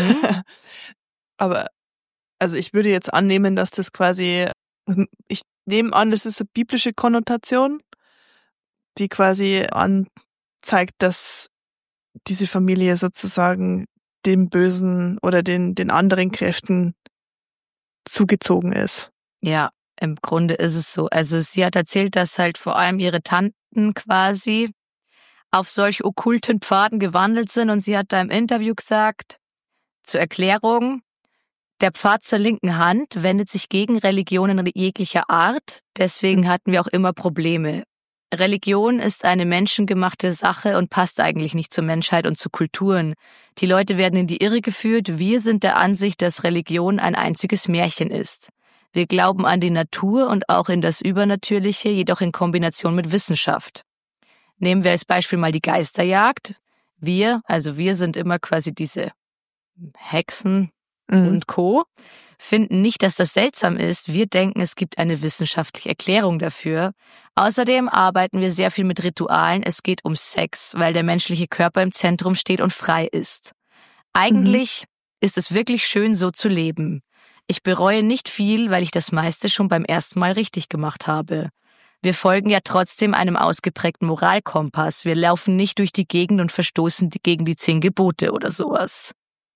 Aber also ich würde jetzt annehmen, dass das quasi, ich nehme an, das ist eine biblische Konnotation, die quasi anzeigt, dass diese Familie sozusagen dem Bösen oder den anderen Kräften zugezogen ist. Ja, im Grunde ist es so. Also sie hat erzählt, dass halt vor allem ihre Tanten quasi auf solch okkulten Pfaden gewandelt sind und sie hat da im Interview gesagt, zur Erklärung, der Pfad zur linken Hand wendet sich gegen Religionen jeglicher Art, deswegen hatten wir auch immer Probleme. Religion ist eine menschengemachte Sache und passt eigentlich nicht zur Menschheit und zu Kulturen. Die Leute werden in die Irre geführt. Wir sind der Ansicht, dass Religion ein einziges Märchen ist. Wir glauben an die Natur und auch in das Übernatürliche, jedoch in Kombination mit Wissenschaft. Nehmen wir als Beispiel mal die Geisterjagd. Wir sind immer quasi diese Hexen und Co., finden nicht, dass das seltsam ist. Wir denken, es gibt eine wissenschaftliche Erklärung dafür. Außerdem arbeiten wir sehr viel mit Ritualen. Es geht um Sex, weil der menschliche Körper im Zentrum steht und frei ist. Eigentlich ist es wirklich schön, so zu leben. Ich bereue nicht viel, weil ich das meiste schon beim ersten Mal richtig gemacht habe. Wir folgen ja trotzdem einem ausgeprägten Moralkompass. Wir laufen nicht durch die Gegend und verstoßen gegen die 10 Gebote oder sowas.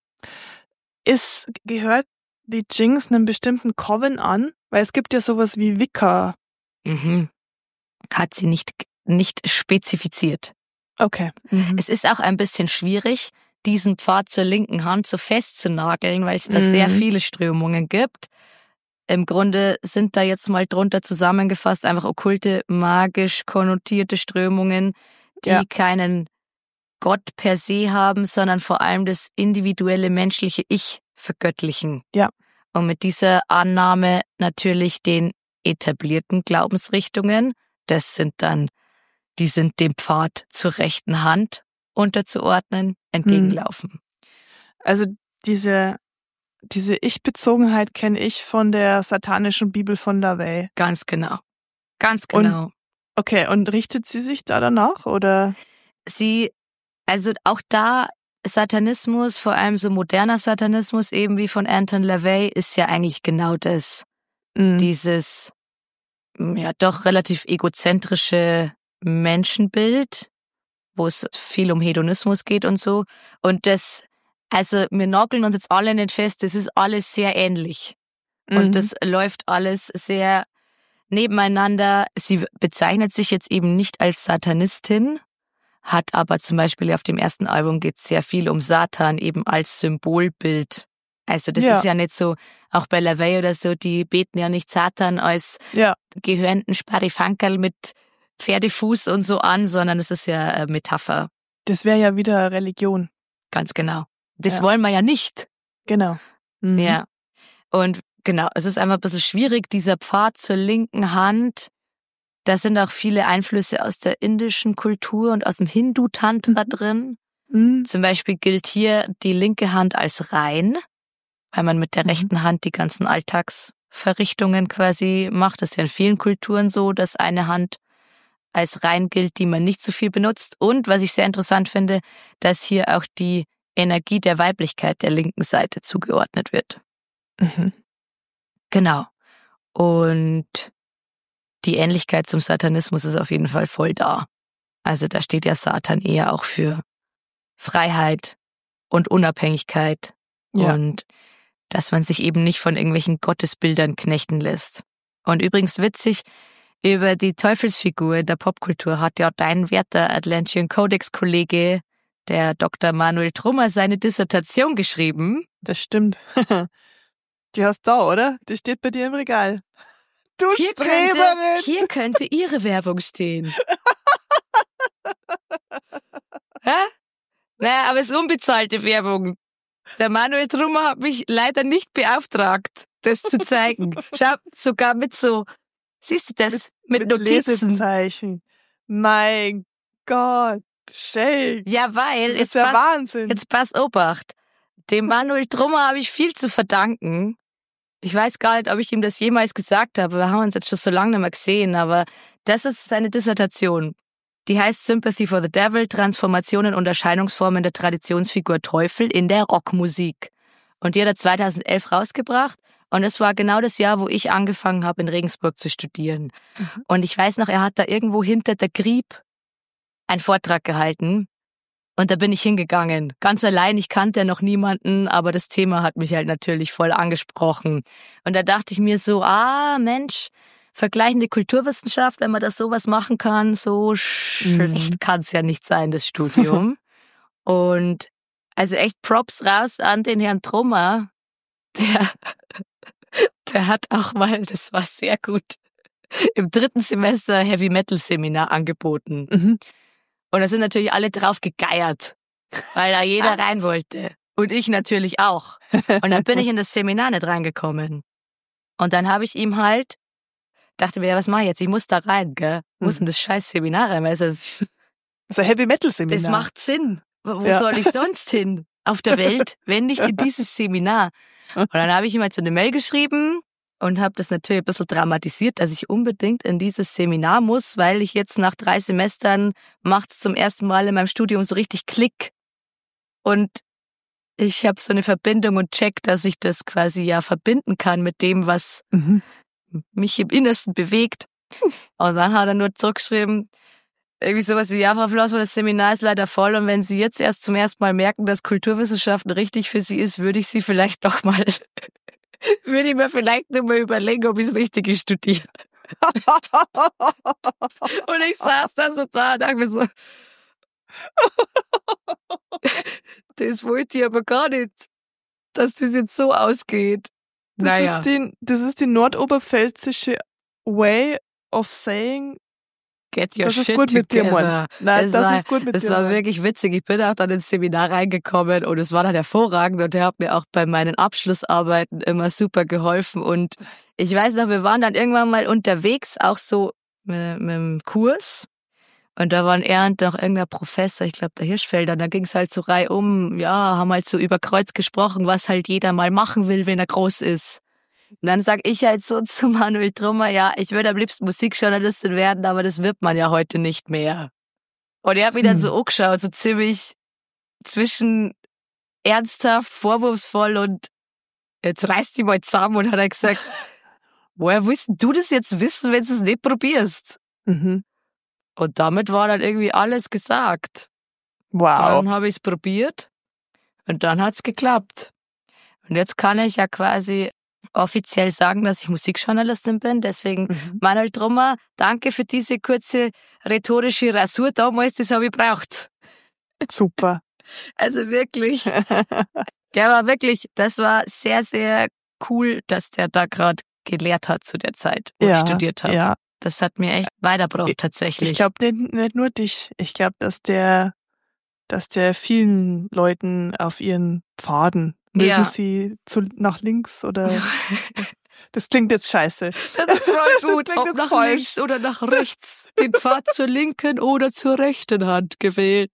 Gehört die Jinx einem bestimmten Coven an? Weil es gibt ja sowas wie Wicca. Hat sie nicht spezifiziert. Okay. Es ist auch ein bisschen schwierig, diesen Pfad zur linken Hand so festzunageln, weil es da sehr viele Strömungen gibt. Im Grunde sind da jetzt mal drunter zusammengefasst einfach okkulte, magisch konnotierte Strömungen, die keinen Gott per se haben, sondern vor allem das individuelle menschliche Ich vergöttlichen. Ja. Und mit dieser Annahme natürlich den etablierten Glaubensrichtungen, die sind dem Pfad zur rechten Hand unterzuordnen, entgegenlaufen. Also diese Ich-Bezogenheit kenne ich von der satanischen Bibel von LaVey. Ganz genau. Ganz genau. Und richtet sie sich da danach, oder? Sie Also auch da Satanismus, vor allem so moderner Satanismus, eben wie von Anton LaVey, ist ja eigentlich genau das. Dieses, ja, doch relativ egozentrische Menschenbild, wo es viel um Hedonismus geht und so. Und das, also wir nageln uns jetzt alle nicht fest, das ist alles sehr ähnlich. Und das läuft alles sehr nebeneinander. Sie bezeichnet sich jetzt eben nicht als Satanistin, hat aber zum Beispiel auf dem ersten Album geht es sehr viel um Satan eben als Symbolbild. Also das ist ja nicht so, auch bei LaVey oder so, die beten ja nicht Satan als gehörnten Sparifankerl mit Pferdefuß und so an, sondern es ist ja eine Metapher. Das wäre ja wieder Religion. Ganz genau. Das wollen wir ja nicht. Genau. Ja. Und genau, es ist einfach ein bisschen schwierig, dieser Pfad zur linken Hand. Da sind auch viele Einflüsse aus der indischen Kultur und aus dem Hindu-Tantra drin. Zum Beispiel gilt hier die linke Hand als rein, weil man mit der rechten Hand die ganzen Alltagsverrichtungen quasi macht. Das ist ja in vielen Kulturen so, dass eine Hand als rein gilt, die man nicht so viel benutzt. Und was ich sehr interessant finde, dass hier auch die Energie der Weiblichkeit der linken Seite zugeordnet wird. Genau. Und die Ähnlichkeit zum Satanismus ist auf jeden Fall voll da. Also da steht ja Satan eher auch für Freiheit und Unabhängigkeit und dass man sich eben nicht von irgendwelchen Gottesbildern knechten lässt. Und übrigens witzig, über die Teufelsfigur der Popkultur hat ja dein werter Atlantean Codex-Kollege, der Dr. Manuel Trummer, seine Dissertation geschrieben. Das stimmt. Die hast du da, oder? Die steht bei dir im Regal. Du Streberin! Hier könnte ihre Werbung stehen. Naja, aber es ist unbezahlte Werbung. Der Manuel Trummer hat mich leider nicht beauftragt, das zu zeigen. Schau, sogar mit so, siehst du das? Mit Notizen. Lesezeichen. Mein Gott, Shake. Ja, weil, das ist ja Wahnsinn. Jetzt pass Obacht. Dem Manuel Trummer habe ich viel zu verdanken. Ich weiß gar nicht, ob ich ihm das jemals gesagt habe. Wir haben uns jetzt schon so lange nicht mehr gesehen, aber das ist seine Dissertation. Die heißt Sympathy for the Devil, Transformationen und Erscheinungsformen der Traditionsfigur Teufel in der Rockmusik. Und die hat er 2011 rausgebracht. Und es war genau das Jahr, wo ich angefangen habe, in Regensburg zu studieren. Und ich weiß noch, er hat da irgendwo hinter der Grieb einen Vortrag gehalten. Und da bin ich hingegangen. Ganz allein, ich kannte ja noch niemanden, aber das Thema hat mich halt natürlich voll angesprochen. Und da dachte ich mir so, Mensch, vergleichende Kulturwissenschaft, wenn man das sowas machen kann, so schlecht kann es ja nicht sein, das Studium. Und also echt Props raus an den Herrn Trummer. Der hat auch mal, das war sehr gut, im 3. Semester Heavy Metal Seminar angeboten. Und da sind natürlich alle drauf gegeiert, weil da jeder rein wollte. Und ich natürlich auch. Und dann bin ich in das Seminar nicht reingekommen. Und dann habe ich ihm halt, dachte mir, ja, was mache ich jetzt? Ich muss da rein, gell? Muss in das scheiß Seminar rein, weil es ist ein Heavy Metal Seminar. Das macht Sinn. Wo soll ich sonst hin auf der Welt, wenn nicht in dieses Seminar? Und dann habe ich ihm halt so eine Mail geschrieben und habe das natürlich ein bisschen dramatisiert, dass ich unbedingt in dieses Seminar muss, weil ich jetzt nach 3 Semestern macht's zum ersten Mal in meinem Studium so richtig Klick. Und ich habe so eine Verbindung und check, dass ich das quasi ja verbinden kann mit dem, was mich im Innersten bewegt. Und dann hat er nur zurückgeschrieben, irgendwie sowas wie, ja, Frau Flossmann, das Seminar ist leider voll und wenn Sie jetzt erst zum ersten Mal merken, dass Kulturwissenschaften richtig für Sie ist, würde ich mir vielleicht noch mal überlegen, ob ich das Richtige studiere. Und ich saß da so da und dachte mir so, das wollte ich aber gar nicht, dass das jetzt so ausgeht. Das ist die nordoberpfälzische way of saying, get your das shit ist gut mit dir, together. Mann. Nein, das ist gut mit dir. Das war wirklich witzig. Ich bin auch dann ins Seminar reingekommen und es war dann hervorragend und der hat mir auch bei meinen Abschlussarbeiten immer super geholfen. Und ich weiß noch, wir waren dann irgendwann mal unterwegs, auch so mit dem Kurs. Und da waren er und noch irgendein Professor, ich glaube der Hirschfelder, und da ging es halt so reihum, ja, haben halt so über Kreuz gesprochen, was halt jeder mal machen will, wenn er groß ist. Und dann sag ich halt so zu Manuel Trummer, ja, ich würde am liebsten Musikjournalistin werden, aber das wird man ja heute nicht mehr. Und er hat mich dann so angeschaut, so ziemlich zwischen ernsthaft, vorwurfsvoll und jetzt reiß dich mal zusammen und hat er gesagt, woher willst du das jetzt wissen, wenn du es nicht probierst? Mhm. Und damit war dann irgendwie alles gesagt. Wow. Dann habe ich es probiert und dann hat's geklappt. Und jetzt kann ich ja quasi offiziell sagen, dass ich Musikjournalistin bin. Deswegen, Manuel Trummer, danke für diese kurze rhetorische Rasur damals, das habe ich braucht. Super. Also wirklich, das war sehr, sehr cool, dass der da gerade gelehrt hat zu der Zeit, wo ich studiert habe. Ja. Das hat mir echt weitergebracht tatsächlich. Ich glaube nicht nur dich. Ich glaube, dass der vielen Leuten auf ihren Pfaden, mögen sie nach links oder... Das klingt jetzt scheiße. Das ist voll gut, ob nach falsch. Links oder nach rechts, den Pfad zur linken oder zur rechten Hand gewählt.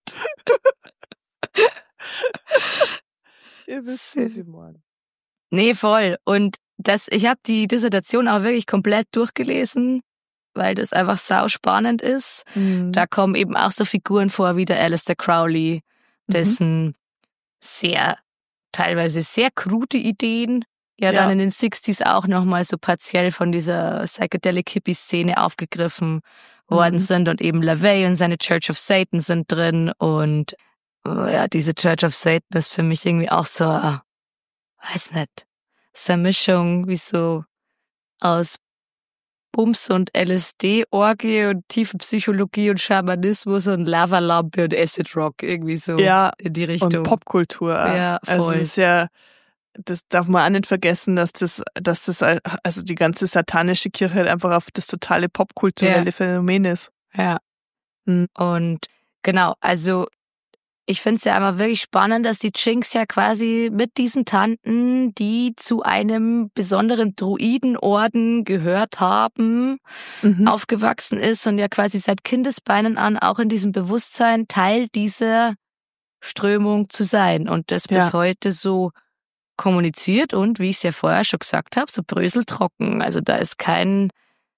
Ihr wisst, was ich meine. Nee, voll. Und ich habe die Dissertation auch wirklich komplett durchgelesen, weil das einfach sau spannend ist. Da kommen eben auch so Figuren vor wie der Aleister Crowley, dessen teilweise sehr krude Ideen dann in den 60s auch nochmal so partiell von dieser Psychedelic-Hippie-Szene aufgegriffen worden sind und eben LaVey und seine Church of Satan sind drin und diese Church of Satan ist für mich irgendwie auch so, weiß nicht, so eine Mischung wie so aus Bums und LSD-Orgie und tiefe Psychologie und Schamanismus und Lavalampe und Acid Rock irgendwie so in die Richtung. Und Popkultur. Ja, voll. Also es ist das darf man auch nicht vergessen, dass also die ganze satanische Kirche halt einfach auf das totale popkulturelle Phänomen ist. Ja. Und genau, also ich finde es ja einfach wirklich spannend, dass die Chinks ja quasi mit diesen Tanten, die zu einem besonderen Druidenorden gehört haben, aufgewachsen ist und ja quasi seit Kindesbeinen an auch in diesem Bewusstsein Teil dieser Strömung zu sein und das bis heute so kommuniziert und, wie ich es ja vorher schon gesagt habe, so bröseltrocken. Also da ist keine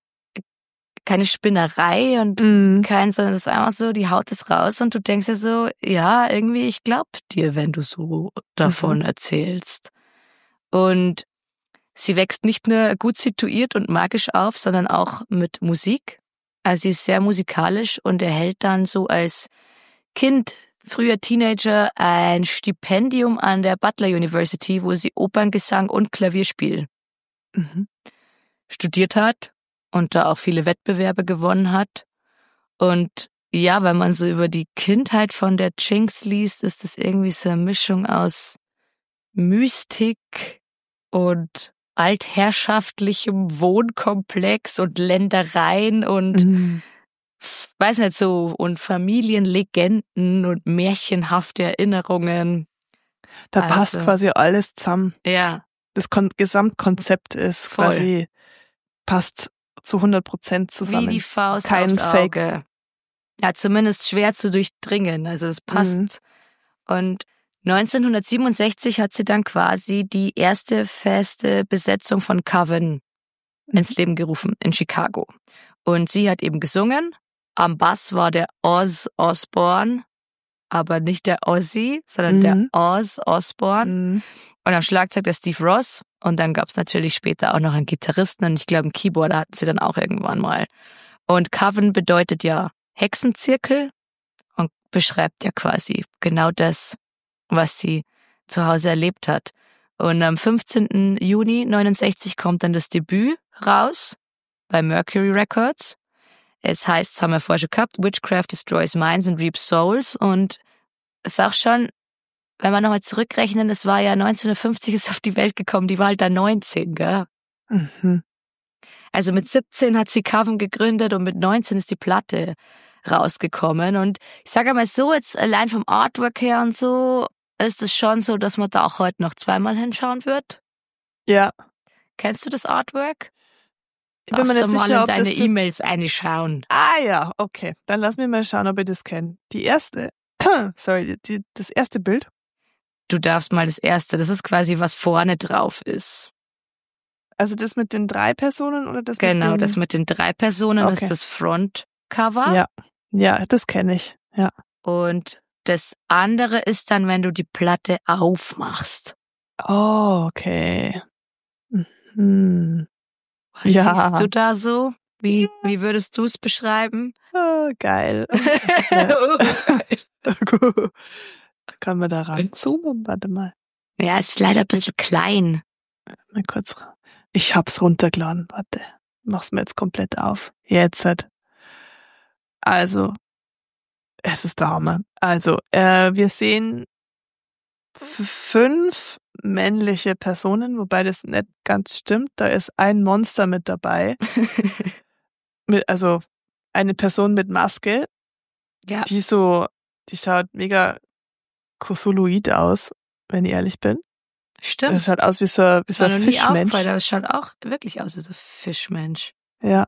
Spinnerei und sondern es ist einfach so, die haut es raus und du denkst dir so, ja, irgendwie, ich glaub dir, wenn du so davon erzählst. Und sie wächst nicht nur gut situiert und magisch auf, sondern auch mit Musik. Also sie ist sehr musikalisch und erhält dann so als Kind, früher Teenager, ein Stipendium an der Butler University, wo sie Operngesang und Klavierspiel studiert hat und da auch viele Wettbewerbe gewonnen hat. Und ja, wenn man so über die Kindheit von der Chinks liest, ist es irgendwie so eine Mischung aus Mystik und altherrschaftlichem Wohnkomplex und Ländereien und weiß nicht so, und Familienlegenden und märchenhafte Erinnerungen. Da passt quasi alles zusammen. Ja. Das Gesamtkonzept ist quasi, passt zu 100% zusammen. Wie die Faust Kein aufs Fake. Auge. Ja, zumindest schwer zu durchdringen. Also es passt. Und 1967 hat sie dann quasi die erste feste Besetzung von Coven ins Leben gerufen in Chicago. Und sie hat eben gesungen. Am Bass war der Oz Osbourne, aber nicht der Ozzy, sondern der Oz Osbourne. Und am Schlagzeug der Steve Ross. Und dann gab's natürlich später auch noch einen Gitarristen und ich glaube einen Keyboarder hatten sie dann auch irgendwann mal. Und Coven bedeutet ja Hexenzirkel und beschreibt ja quasi genau das, was sie zu Hause erlebt hat. Und am 15. Juni 69 kommt dann das Debüt raus bei Mercury Records. Es heißt, das haben wir vorher schon gehabt, Witchcraft Destroys Minds and Reaps Souls. Und es ist auch schon, wenn wir nochmal zurückrechnen, es war ja 1950 ist auf die Welt gekommen, die war halt da 19, gell? Also mit 17 hat sie Coven gegründet und mit 19 ist die Platte rausgekommen. Und ich sage mal so, jetzt allein vom Artwork her und so, ist es schon so, dass man da auch heute noch zweimal hinschauen wird. Ja. Kennst du das Artwork? Ich bin mir nicht mal sicher, in ob deine das E-Mails reinschauen. Ah ja, okay. Dann lass mich mal schauen, ob ich das kenne. Die erste, das erste Bild. Du darfst mal das erste, das ist quasi, was vorne drauf ist. Also das mit den 3 Personen oder das Genau, mit den... das mit den 3 Personen ist das Frontcover. Ja, das kenne ich, ja. Und das andere ist dann, wenn du die Platte aufmachst. Oh, okay. Mhm. Was siehst du da so? Wie würdest du es beschreiben? Oh, geil. Kann man da ranzoomen? Warte mal. Ja, ist leider ein bisschen klein. Mal kurz. Ich hab's runtergeladen. Warte. Mach's mir jetzt komplett auf. Jetzt. Also, es ist der Hammer. Also, wir sehen 5 männliche Personen, wobei das nicht ganz stimmt. Da ist ein Monster mit dabei. Also, eine Person mit Maske. Ja. Die schaut mega Cthulhuid aus, wenn ich ehrlich bin. Stimmt. Das schaut aus wie so ein Fischmensch. Aber es schaut auch wirklich aus wie so ein Fischmensch. Ja.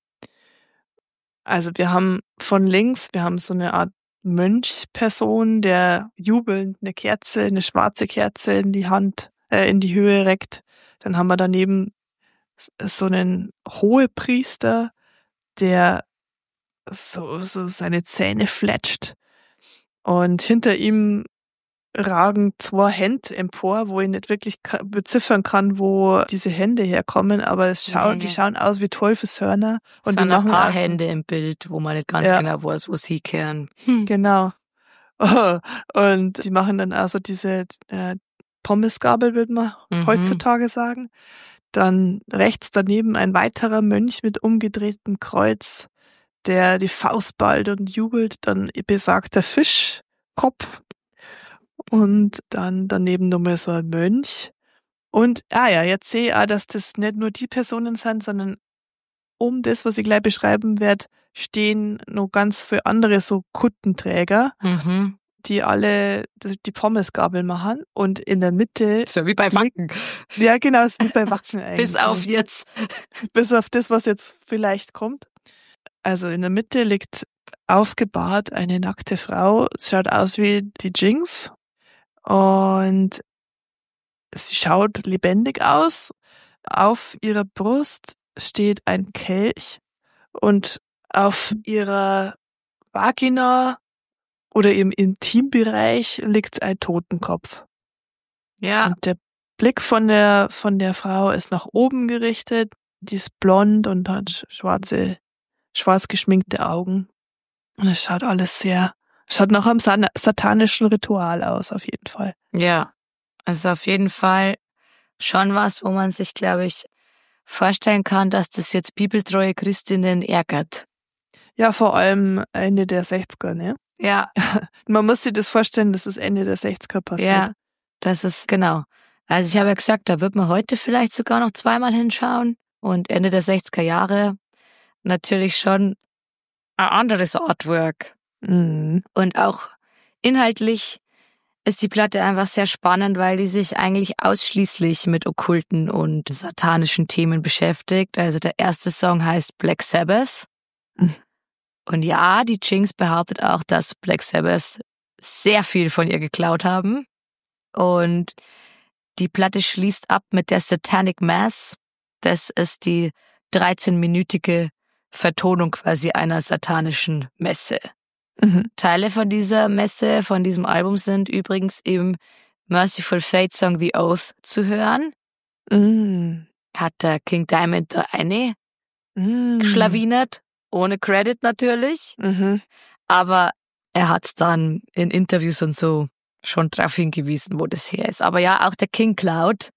Also wir haben von links, so eine Art Mönchperson, der jubelnd eine schwarze Kerze in die Hand, in die Höhe reckt. Dann haben wir daneben so einen Hohepriester, der so seine Zähne fletscht. Und hinter ihm ragen 2 Hände empor, wo ich nicht wirklich beziffern kann, wo diese Hände herkommen, aber die schauen aus wie Teufelshörner. Und es sind ein paar Hände im Bild, wo man nicht ganz genau weiß, wo sie kehren. Genau. Oh, und die machen dann also diese Pommesgabel, würde man heutzutage sagen. Dann rechts daneben ein weiterer Mönch mit umgedrehtem Kreuz, der die Faust ballt und jubelt, dann besagter Fischkopf. Und dann daneben nochmal so ein Mönch. Und, jetzt sehe ich auch, dass das nicht nur die Personen sind, sondern um das, was ich gleich beschreiben werde, stehen noch ganz viele andere so Kuttenträger, die alle die Pommesgabel machen. Und in der Mitte... So wie bei Wacken. Ja, genau, ist wie bei Wacken eigentlich. Bis auf jetzt. Bis auf das, was jetzt vielleicht kommt. Also in der Mitte liegt aufgebahrt eine nackte Frau. Schaut aus wie die Jinx. Und sie schaut lebendig aus. Auf ihrer Brust steht ein Kelch und auf ihrer Vagina oder im Intimbereich liegt ein Totenkopf. Ja. Und der Blick von der Frau ist nach oben gerichtet. Die ist blond und hat schwarz geschminkte Augen. Und es schaut alles schaut nach einem satanischen Ritual aus, auf jeden Fall. Ja, also auf jeden Fall schon was, wo man sich, glaube ich, vorstellen kann, dass das jetzt bibeltreue Christinnen ärgert. Ja, vor allem Ende der 60er, ne? Ja. Man muss sich das vorstellen, das ist Ende der 60er passiert. Ja, das ist, genau. Also ich habe ja gesagt, da wird man heute vielleicht sogar noch zweimal hinschauen. Und Ende der 60er Jahre natürlich schon ein anderes Artwork. Mhm. Und auch inhaltlich ist die Platte einfach sehr spannend, weil die sich eigentlich ausschließlich mit okkulten und satanischen Themen beschäftigt. Also der erste Song heißt Black Sabbath. Mhm. Und ja, die Jinx behauptet auch, dass Black Sabbath sehr viel von ihr geklaut haben. Und die Platte schließt ab mit der Satanic Mass. Das ist die 13-minütige Vertonung quasi einer satanischen Messe. Mhm. Teile von dieser Messe, von diesem Album sind übrigens im Merciful Fate Song The Oath zu hören. Mhm. Hat der King Diamond da eine geschlawinert, ohne Credit natürlich. Mhm. Aber er hat's dann in Interviews und so schon drauf hingewiesen, wo das her ist. Aber ja, auch der King Cloud.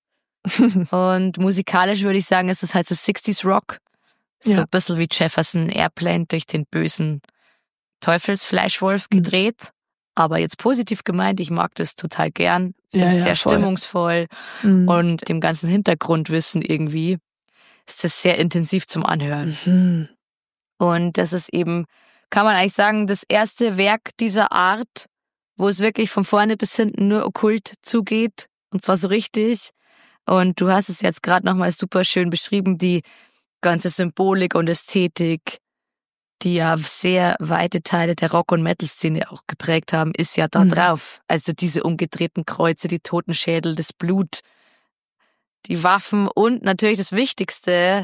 Und musikalisch würde ich sagen, ist es halt so 60s Rock. So ein bisschen wie Jefferson Airplane durch den bösen Teufelsfleischwolf gedreht. Aber jetzt positiv gemeint, ich mag das total gern. Finde es sehr stimmungsvoll. Und dem ganzen Hintergrundwissen irgendwie ist das sehr intensiv zum Anhören. Und das ist eben, kann man eigentlich sagen, das erste Werk dieser Art, wo es wirklich von vorne bis hinten nur okkult zugeht. Und zwar so richtig. Und du hast es jetzt gerade nochmal super schön beschrieben, die ganze Symbolik und Ästhetik, die ja sehr weite Teile der Rock- und Metal-Szene auch geprägt haben, ist ja da drauf. Also diese umgedrehten Kreuze, die Totenschädel, das Blut, die Waffen und natürlich das Wichtigste,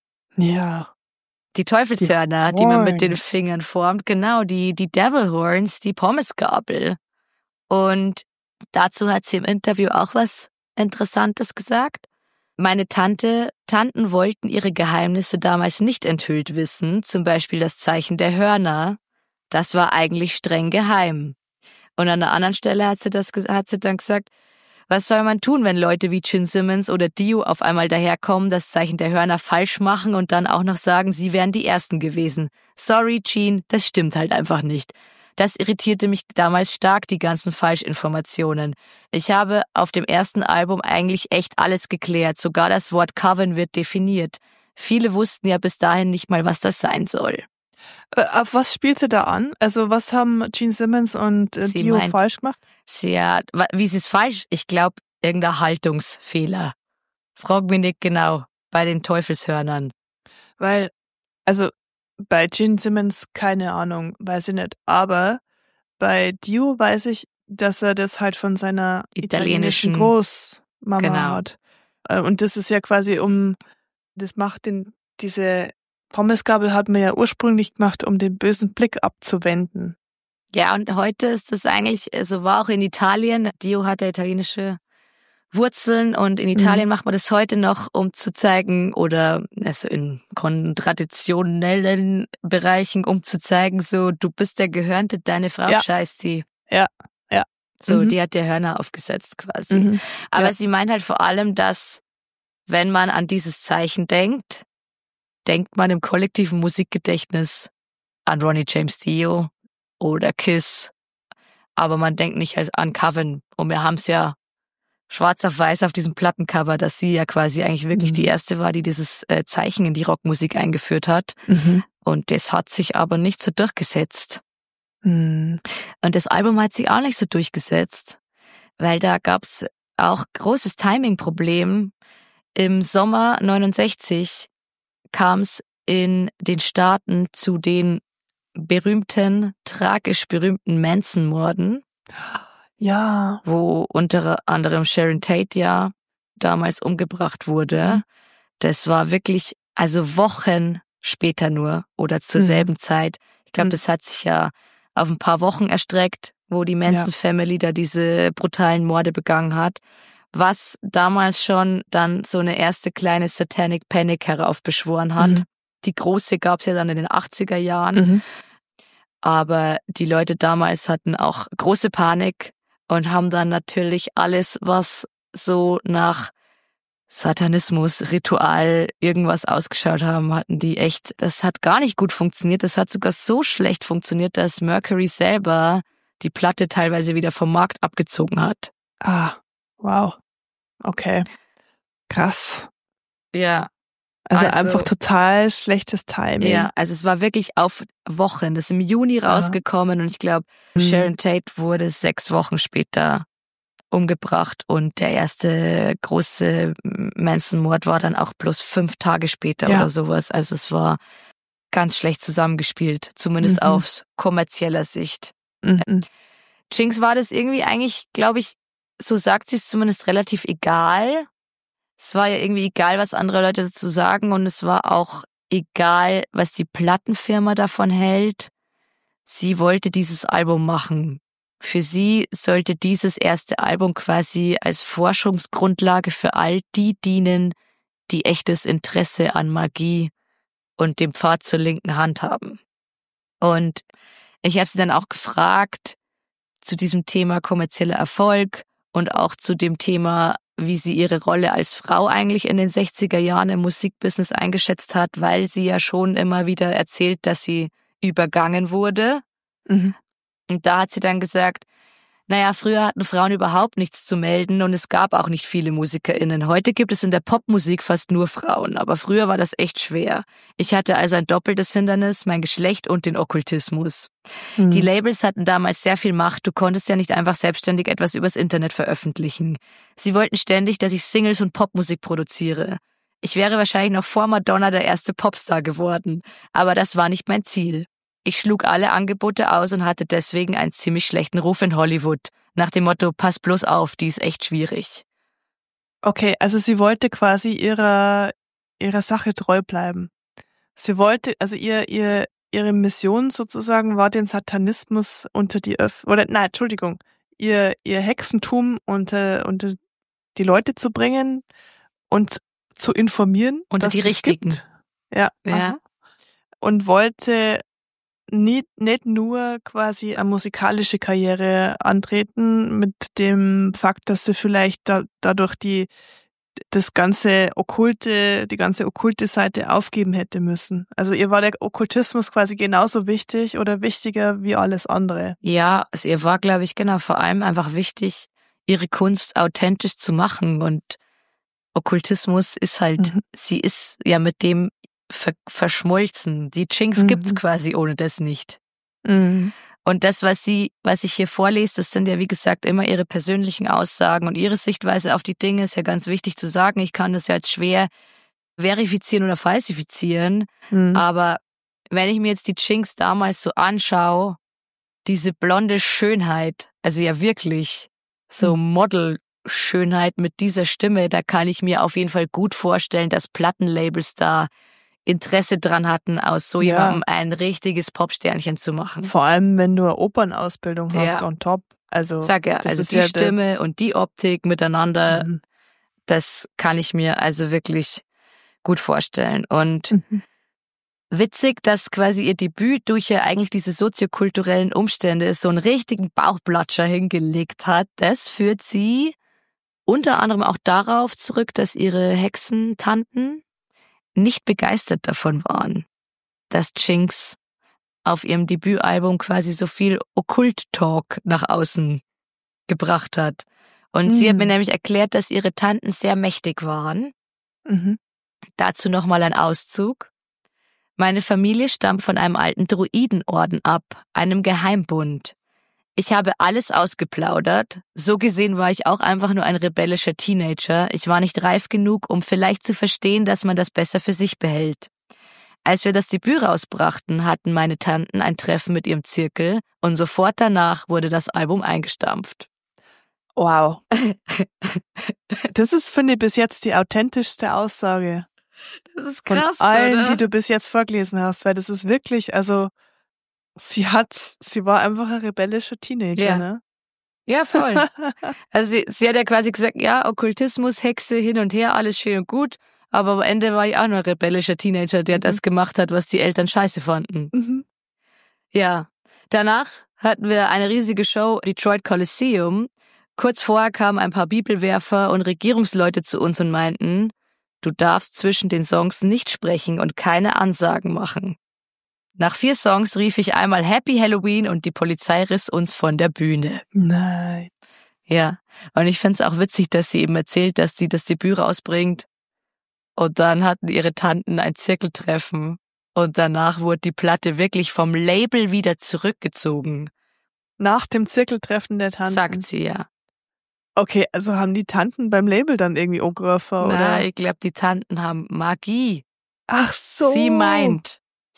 die Teufelshörner, die man mit den Fingern formt. Genau, die Devil Horns, die Pommesgabel. Und dazu hat sie im Interview auch was Interessantes gesagt. Meine Tanten wollten ihre Geheimnisse damals nicht enthüllt wissen, zum Beispiel das Zeichen der Hörner. Das war eigentlich streng geheim. Und an einer anderen Stelle hat sie dann gesagt, was soll man tun, wenn Leute wie Gene Simmons oder Dio auf einmal daherkommen, das Zeichen der Hörner falsch machen und dann auch noch sagen, sie wären die Ersten gewesen. Sorry, Gene, das stimmt halt einfach nicht. Das irritierte mich damals stark, die ganzen Falschinformationen. Ich habe auf dem ersten Album eigentlich echt alles geklärt, sogar das Wort Coven wird definiert. Viele wussten ja bis dahin nicht mal, was das sein soll. Auf was spielt sie da an? Also was haben Gene Simmons und Dio falsch gemacht? Wie ist es falsch? Ich glaube, irgendein Haltungsfehler. Frag mich nicht genau, bei den Teufelshörnern. Weil, also bei Gene Simmons, keine Ahnung, weiß ich nicht. Aber bei Dio weiß ich, dass er das halt von seiner italienischen Großmama hat. Und das ist ja quasi diese Pommesgabel hat man ja ursprünglich gemacht, um den bösen Blick abzuwenden. Ja, und heute ist das eigentlich, so war auch in Italien. Dio hat ja italienische Wurzeln und in Italien macht man das heute noch, um zu zeigen, oder also in traditionellen Bereichen, um zu zeigen, so, du bist der Gehörnte, deine Frau scheißt die. Ja. So, die hat dir Hörner aufgesetzt quasi. Aber sie meint halt vor allem, dass, wenn man an dieses Zeichen denkt man im kollektiven Musikgedächtnis an Ronnie James Dio oder Kiss. Aber man denkt nicht an Coven. Und wir haben es ja schwarz auf weiß auf diesem Plattencover, dass sie ja quasi eigentlich wirklich die erste war, die dieses Zeichen in die Rockmusik eingeführt hat. Und das hat sich aber nicht so durchgesetzt. Und das Album hat sich auch nicht so durchgesetzt, weil da gab's auch großes Timing-Problem. Im Sommer 69 kam es in den Staaten zu den tragisch berühmten Manson-Morden. Ja. Wo unter anderem Sharon Tate ja damals umgebracht wurde. Das war wirklich, also Wochen später nur oder zur selben Zeit. Ich glaube, das hat sich ja auf ein paar Wochen erstreckt, wo die Manson-Family da diese brutalen Morde begangen hat. Was damals schon dann so eine erste kleine Satanic Panic heraufbeschworen hat. Die große gab's ja dann in den 80er Jahren. Aber die Leute damals hatten auch große Panik und haben dann natürlich alles, was so nach Satanismus, Ritual, irgendwas ausgeschaut haben, hatten die echt, das hat gar nicht gut funktioniert. Das hat sogar so schlecht funktioniert, dass Mercury selber die Platte teilweise wieder vom Markt abgezogen hat. Ah, wow. Okay. Krass. Ja. Also einfach total schlechtes Timing. Ja, also es war wirklich auf Wochen. Das ist im Juni rausgekommen und ich glaube, Sharon Tate wurde 6 Wochen später umgebracht und der erste große Manson-Mord war dann auch bloß 5 Tage später oder sowas. Also es war ganz schlecht zusammengespielt, zumindest aus kommerzieller Sicht. Jinx war das irgendwie eigentlich, glaube ich, so sagt sie es zumindest, relativ egal. Es war ja irgendwie egal, was andere Leute dazu sagen und es war auch egal, was die Plattenfirma davon hält. Sie wollte dieses Album machen. Für sie sollte dieses erste Album quasi als Forschungsgrundlage für all die dienen, die echtes Interesse an Magie und dem Pfad zur linken Hand haben. Und ich habe sie dann auch gefragt zu diesem Thema kommerzieller Erfolg und auch zu dem Thema, wie sie ihre Rolle als Frau eigentlich in den 60er Jahren im Musikbusiness eingeschätzt hat, weil sie ja schon immer wieder erzählt, dass sie übergangen wurde. Und da hat sie dann gesagt, naja, früher hatten Frauen überhaupt nichts zu melden und es gab auch nicht viele MusikerInnen. Heute gibt es in der Popmusik fast nur Frauen, aber früher war das echt schwer. Ich hatte also ein doppeltes Hindernis, mein Geschlecht und den Okkultismus. Die Labels hatten damals sehr viel Macht, du konntest ja nicht einfach selbstständig etwas übers Internet veröffentlichen. Sie wollten ständig, dass ich Singles und Popmusik produziere. Ich wäre wahrscheinlich noch vor Madonna der erste Popstar geworden, aber das war nicht mein Ziel. Ich schlug alle Angebote aus und hatte deswegen einen ziemlich schlechten Ruf in Hollywood. Nach dem Motto, pass bloß auf, die ist echt schwierig. Okay, also sie wollte quasi ihrer Sache treu bleiben. Sie wollte, also ihre Mission sozusagen war, den Satanismus unter die ihr Hexentum unter die Leute zu bringen und zu informieren. Unter die Richtigen. Gibt. Ja. Ja. Und wollte nicht nur quasi eine musikalische Karriere antreten mit dem Fakt, dass sie vielleicht dadurch die ganze okkulte Seite aufgeben hätte müssen. Also ihr war der Okkultismus quasi genauso wichtig oder wichtiger wie alles andere. Ja, also ihr war, glaube ich, vor allem einfach wichtig, ihre Kunst authentisch zu machen, und Okkultismus ist halt, sie ist ja mit dem verschmolzen. Die Jinx gibt's quasi ohne das nicht. Und das, was ich hier vorlese, das sind ja, wie gesagt, immer ihre persönlichen Aussagen und ihre Sichtweise auf die Dinge, ist ja ganz wichtig zu sagen. Ich kann das ja jetzt schwer verifizieren oder falsifizieren, aber wenn ich mir jetzt die Jinx damals so anschaue, diese blonde Schönheit, also ja wirklich so Model-Schönheit mit dieser Stimme, da kann ich mir auf jeden Fall gut vorstellen, dass Plattenlabels da Interesse dran hatten, aus so jemandem ein richtiges Popsternchen zu machen. Vor allem, wenn du eine Opernausbildung hast on top. Also, sag ja, also die Stimme und die Optik miteinander, das kann ich mir also wirklich gut vorstellen. Und witzig, dass quasi ihr Debüt durch ja eigentlich diese soziokulturellen Umstände so einen richtigen Bauchplatscher hingelegt hat. Das führt sie unter anderem auch darauf zurück, dass ihre Hexentanten nicht begeistert davon waren, dass Jinx auf ihrem Debütalbum quasi so viel Okkult-Talk nach außen gebracht hat. Und sie hat mir nämlich erklärt, dass ihre Tanten sehr mächtig waren. Dazu nochmal ein Auszug. Meine Familie stammt von einem alten Druidenorden ab, einem Geheimbund. Ich habe alles ausgeplaudert. So gesehen war ich auch einfach nur ein rebellischer Teenager. Ich war nicht reif genug, um vielleicht zu verstehen, dass man das besser für sich behält. Als wir das Debüt rausbrachten, hatten meine Tanten ein Treffen mit ihrem Zirkel und sofort danach wurde das Album eingestampft. Wow. Das ist, finde ich, bis jetzt die authentischste Aussage. Das ist krass, von allen, oder? die du bis jetzt vorgelesen hast, weil das ist wirklich, also sie war einfach ein rebellischer Teenager, ne? Ja, voll. Also sie hat ja quasi gesagt, ja, Okkultismus, Hexe, hin und her, alles schön und gut, aber am Ende war ich auch nur ein rebellischer Teenager, der das gemacht hat, was die Eltern scheiße fanden. Ja, danach hatten wir eine riesige Show, Detroit Coliseum. Kurz vorher kamen ein paar Bibelwerfer und Regierungsleute zu uns und meinten, du darfst zwischen den Songs nicht sprechen und keine Ansagen machen. Nach 4 Songs rief ich einmal Happy Halloween und die Polizei riss uns von der Bühne. Nein. Ja, und ich find's auch witzig, dass sie eben erzählt, dass sie das Debüt rausbringt und dann hatten ihre Tanten ein Zirkeltreffen und danach wurde die Platte wirklich vom Label wieder zurückgezogen. Nach dem Zirkeltreffen der Tanten? Sagt sie, ja. Okay, also haben die Tanten beim Label dann irgendwie angegriffen, oder? Na, ich glaube, die Tanten haben Magie. Ach so. Sie meint,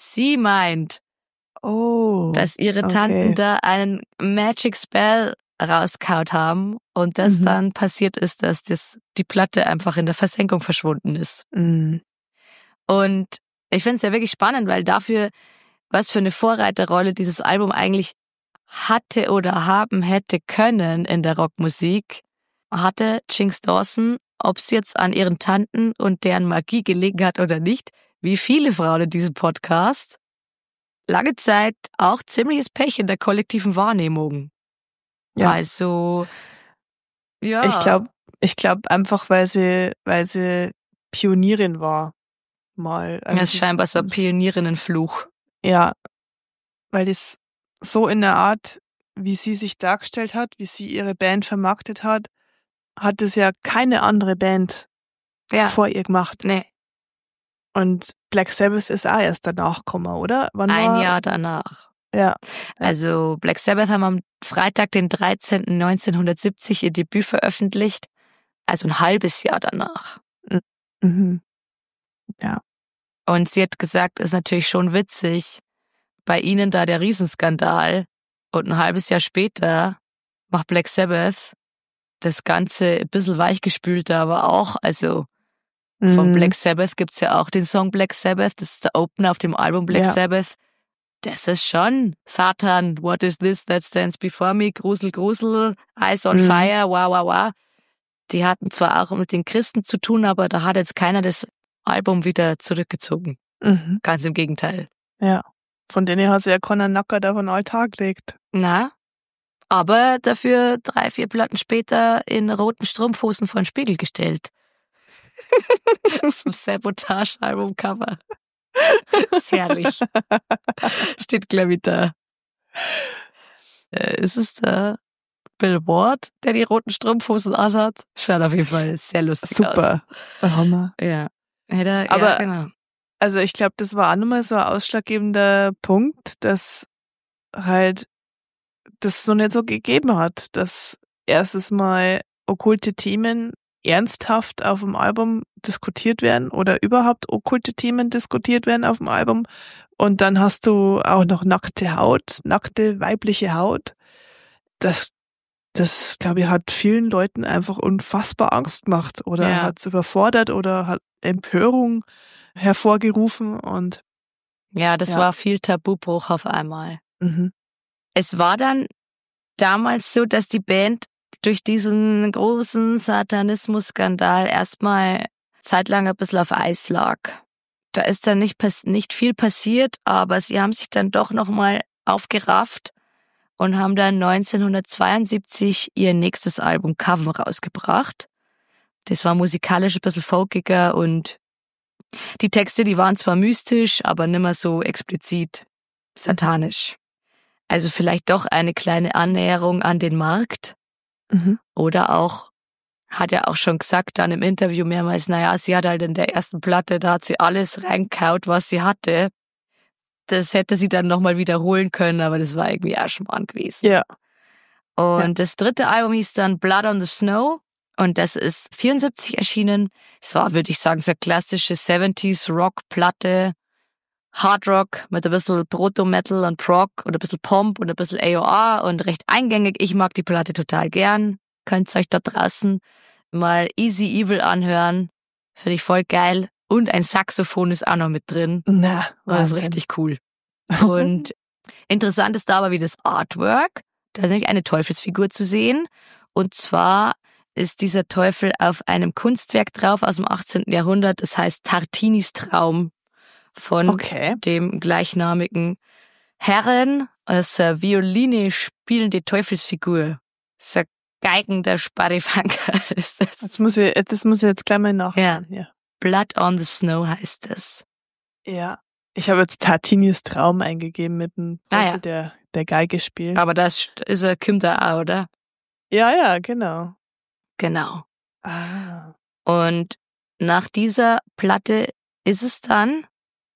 dass ihre Tanten da einen Magic Spell rauskaut haben und das dann passiert ist, dass die Platte einfach in der Versenkung verschwunden ist. Und ich finde es ja wirklich spannend, weil dafür, was für eine Vorreiterrolle dieses Album eigentlich hatte oder haben hätte können in der Rockmusik, hatte Jinx Dawson, ob es jetzt an ihren Tanten und deren Magie gelegen hat oder nicht, wie viele Frauen in diesem Podcast, lange Zeit auch ziemliches Pech in der kollektiven Wahrnehmung. Ja. Also, ja. Ich glaube einfach, weil sie Pionierin war. Mal. Also das ist scheinbar so ein Pionierinnenfluch. Ja, weil das so in der Art, wie sie sich dargestellt hat, wie sie ihre Band vermarktet hat es ja keine andere Band vor ihr gemacht. Nee. Und Black Sabbath ist auch erst danach gekommen, oder? Ein Jahr danach. Ja. Also Black Sabbath haben am Freitag, den 13.1970 ihr Debüt veröffentlicht, also ein halbes Jahr danach. Ja. Und sie hat gesagt, ist natürlich schon witzig, bei ihnen da der Riesenskandal und ein halbes Jahr später macht Black Sabbath das Ganze ein bisschen weichgespülter, aber auch, also von Black Sabbath gibt's ja auch den Song Black Sabbath, das ist der Opener auf dem Album Black Sabbath. das ist schon Satan, what is this that stands before me, Grusel, Grusel, Eyes on Fire, wow, wow, wow. Die hatten zwar auch mit den Christen zu tun, aber da hat jetzt keiner das Album wieder zurückgezogen. Ganz im Gegenteil. Ja, von denen hat sich ja keiner Nacker davon Altar gelegt. Na, aber dafür 3-4 Platten später in roten Strumpfhosen vor den Spiegel gestellt. Vom Sabotage-Album-Cover. Ist herrlich. Steht, glaube ich, da. Ist es der Bill Ward, der die roten Strumpfhosen anhat? Schaut auf jeden Fall sehr lustig aus. Super. Hammer. Ja. Aber, ja, genau. Also ich glaube, das war auch nochmal so ein ausschlaggebender Punkt, dass halt das so nicht so gegeben hat, dass erstes Mal okkulte Themen ernsthaft auf dem Album diskutiert werden oder überhaupt okkulte Themen diskutiert werden auf dem Album. Und dann hast du auch noch nackte Haut, nackte weibliche Haut. Das glaube ich, hat vielen Leuten einfach unfassbar Angst gemacht oder hat es überfordert oder hat Empörung hervorgerufen. Und ja, das war viel Tabubruch auf einmal. Es war dann damals so, dass die Band durch diesen großen Satanismus-Skandal erstmal zeitlang ein bisschen auf Eis lag. Da ist dann nicht viel passiert, aber sie haben sich dann doch nochmal aufgerafft und haben dann 1972 ihr nächstes Album Coven rausgebracht. Das war musikalisch ein bisschen folkiger und die Texte, die waren zwar mystisch, aber nimmer so explizit satanisch. Also vielleicht doch eine kleine Annäherung an den Markt. Oder auch, hat er auch schon gesagt dann im Interview mehrmals, naja, sie hat halt in der ersten Platte, da hat sie alles reingehaut, was sie hatte. Das hätte sie dann nochmal wiederholen können, aber das war irgendwie auch Schmarrn gewesen. Ja. Und das dritte Album hieß dann Blood on the Snow und das ist 74 erschienen. Es war, würde ich sagen, so eine klassische 70s Rock-Platte. Hard Rock mit ein bisschen Proto-Metal und Prog und ein bisschen Pomp und ein bisschen AOR und recht eingängig. Ich mag die Platte total gern. Könnt euch da draußen mal Easy Evil anhören. Finde ich voll geil. Und ein Saxophon ist auch noch mit drin. Na, das ist richtig cool. Und interessant ist da aber wie das Artwork. Da ist nämlich eine Teufelsfigur zu sehen. Und zwar ist dieser Teufel auf einem Kunstwerk drauf aus dem 18. Jahrhundert. Das heißt Tartinis Traum. Von dem gleichnamigen Herren, das Violine spielende Teufelsfigur. Das ist ein Geigen der Sparifanker. Das muss ich jetzt gleich mal nachhören. Ja. Blood on the Snow heißt es. Ja. Ich habe jetzt Tartinis Traum eingegeben mit dem Teufel, der Geige spielt. Aber das kommt da auch, oder? Ja, genau. Genau. Ah. Und nach dieser Platte ist es dann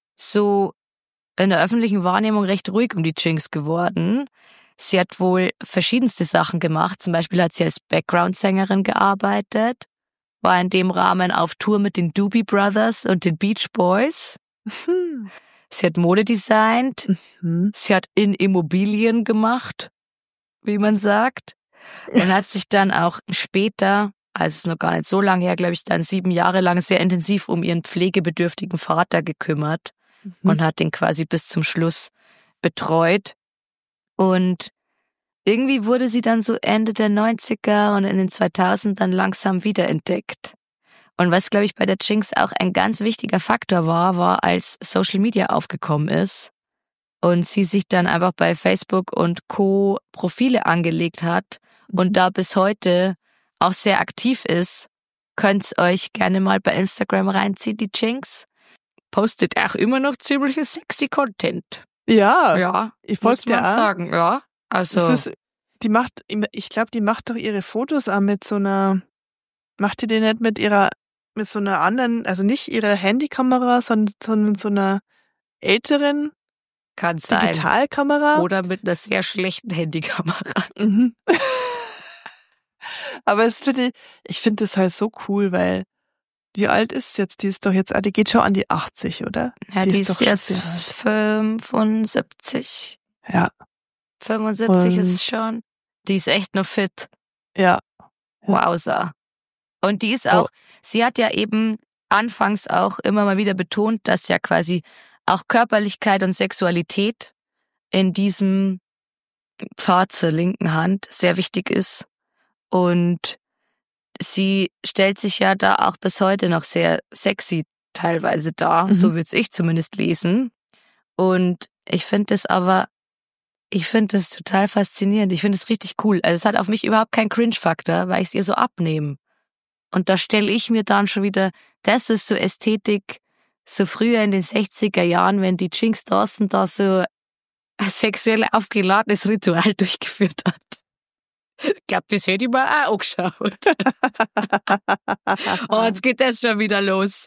so in der öffentlichen Wahrnehmung recht ruhig um die Jinx geworden. Sie hat wohl verschiedenste Sachen gemacht. Zum Beispiel hat sie als Background-Sängerin gearbeitet, war in dem Rahmen auf Tour mit den Doobie Brothers und den Beach Boys. Sie hat Mode designt. Sie hat in Immobilien gemacht, wie man sagt. Und hat sich dann auch später, also es ist noch gar nicht so lange her, glaube ich, dann 7 Jahre lang sehr intensiv um ihren pflegebedürftigen Vater gekümmert. Und hat den quasi bis zum Schluss betreut. Und irgendwie wurde sie dann so Ende der 90er und in den 2000 dann langsam wiederentdeckt. Und was, glaube ich, bei der Jinx auch ein ganz wichtiger Faktor war, als Social Media aufgekommen ist und sie sich dann einfach bei Facebook und Co. Profile angelegt hat und da bis heute auch sehr aktiv ist, könnt ihr euch gerne mal bei Instagram reinziehen, die Jinx. Postet auch immer noch ziemlich sexy Content. Ja, ich folge dir auch. Sagen, ja. Also ich glaube, die macht doch ihre Fotos auch mit so einer, macht die nicht mit so einer anderen, also nicht ihrer Handykamera, sondern mit so einer älteren Digitalkamera. Oder mit einer sehr schlechten Handykamera. Aber ich finde das halt so cool, weil wie alt ist sie jetzt? Die geht schon an die 80, oder? Ja, die ist jetzt 75. Ja. 75 ist es schon. Die ist echt noch fit. Ja. Wowza. Und die ist auch, sie hat ja eben anfangs auch immer mal wieder betont, dass ja quasi auch Körperlichkeit und Sexualität in diesem Pfad zur linken Hand sehr wichtig ist. Und sie stellt sich ja da auch bis heute noch sehr sexy teilweise dar. So würde ich zumindest lesen. Und ich finde das total faszinierend. Ich finde es richtig cool. Also es hat auf mich überhaupt keinen Cringe-Faktor, weil ich es ihr so abnehme. Und da stelle ich mir dann schon wieder, das ist so Ästhetik, so früher in den 60er Jahren, wenn die Jinx Dawson da so ein sexuell aufgeladenes Ritual durchgeführt hat. Ich glaube, das hätte ich mir auch angeschaut. Oh, jetzt geht das schon wieder los.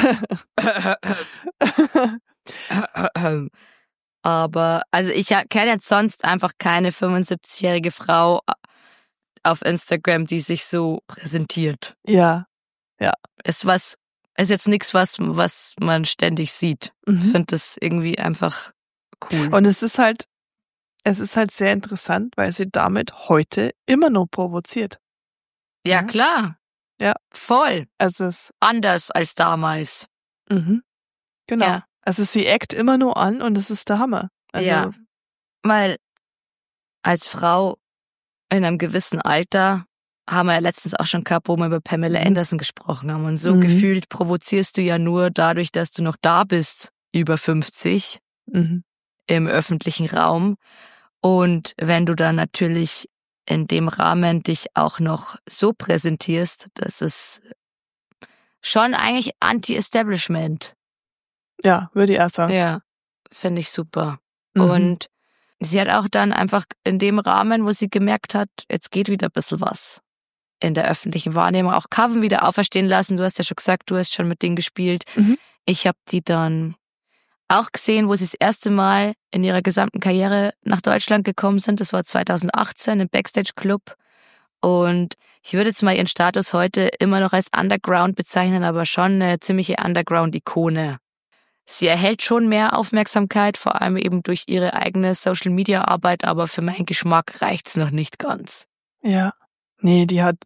Aber, also ich kenne jetzt sonst einfach keine 75-jährige Frau auf Instagram, die sich so präsentiert. Ja. Ist jetzt nichts, was man ständig sieht. Ich finde das irgendwie einfach cool. Und es ist halt sehr interessant, weil sie damit heute immer noch provoziert. Ja, klar. Ja. Voll. Also es anders als damals. Genau. Ja. Also sie eckt immer nur an und es ist der Hammer. Also, ja. Weil als Frau in einem gewissen Alter haben wir ja letztens auch schon gehabt, wo wir über Pamela Anderson gesprochen haben. Und so gefühlt provozierst du ja nur dadurch, dass du noch da bist, über 50, im öffentlichen Raum. Und wenn du dann natürlich in dem Rahmen dich auch noch so präsentierst, das ist schon eigentlich Anti-Establishment. Ja, würde ich auch sagen. Ja, finde ich super. Und sie hat auch dann einfach in dem Rahmen, wo sie gemerkt hat, jetzt geht wieder ein bisschen was in der öffentlichen Wahrnehmung, auch Coven wieder auferstehen lassen. Du hast ja schon gesagt, du hast schon mit denen gespielt. Ich habe die dann auch gesehen, wo sie das erste Mal in ihrer gesamten Karriere nach Deutschland gekommen sind. Das war 2018 im Backstage Club. Und ich würde jetzt mal ihren Status heute immer noch als Underground bezeichnen, aber schon eine ziemliche Underground-Ikone. Sie erhält schon mehr Aufmerksamkeit, vor allem eben durch ihre eigene Social-Media-Arbeit, aber für meinen Geschmack reicht's noch nicht ganz. Ja. Nee, die hat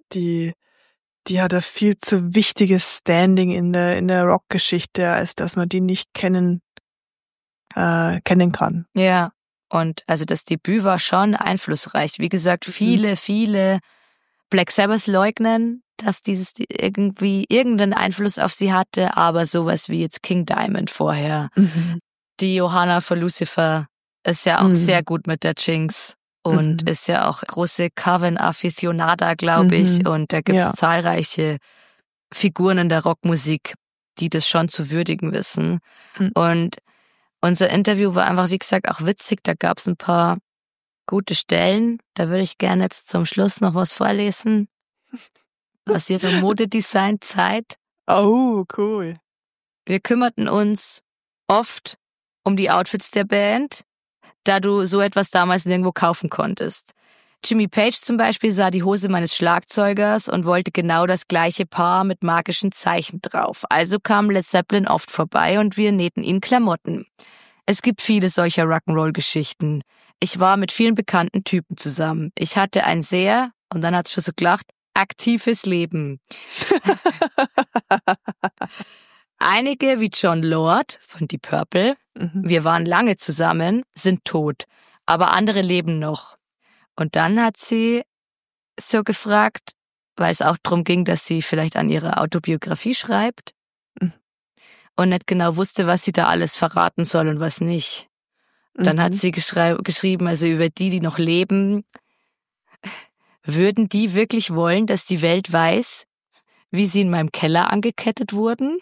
ein viel zu wichtiges Standing in der Rockgeschichte, als dass man die nicht kennen kann. Ja, und also das Debüt war schon einflussreich. Wie gesagt, viele Black Sabbath leugnen, dass dieses irgendwie irgendeinen Einfluss auf sie hatte, aber sowas wie jetzt King Diamond vorher. Die Johanna von Lucifer ist ja auch sehr gut mit der Jinx und ist ja auch große Coven-Aficionada, glaube ich. Und da gibt es zahlreiche Figuren in der Rockmusik, die das schon zu würdigen wissen. Und unser Interview war einfach, wie gesagt, auch witzig. Da gab es ein paar gute Stellen. Da würde ich gerne jetzt zum Schluss noch was vorlesen aus ihrer Modedesign-Zeit. Oh, cool. Wir kümmerten uns oft um die Outfits der Band, da du so etwas damals nirgendwo kaufen konntest. Jimmy Page zum Beispiel sah die Hose meines Schlagzeugers und wollte genau das gleiche Paar mit magischen Zeichen drauf. Also kam Led Zeppelin oft vorbei und wir nähten ihnen Klamotten. Es gibt viele solcher Rock'n'Roll-Geschichten. Ich war mit vielen bekannten Typen zusammen. Ich hatte ein sehr, und dann hat's schon so gelacht, aktives Leben. Einige wie John Lord von Deep Purple, wir waren lange zusammen, sind tot, aber andere leben noch. Und dann hat sie so gefragt, weil es auch darum ging, dass sie vielleicht an ihrer Autobiografie schreibt und nicht genau wusste, was sie da alles verraten soll und was nicht. Dann hat sie geschrieben, also über die noch leben, würden die wirklich wollen, dass die Welt weiß, wie sie in meinem Keller angekettet wurden?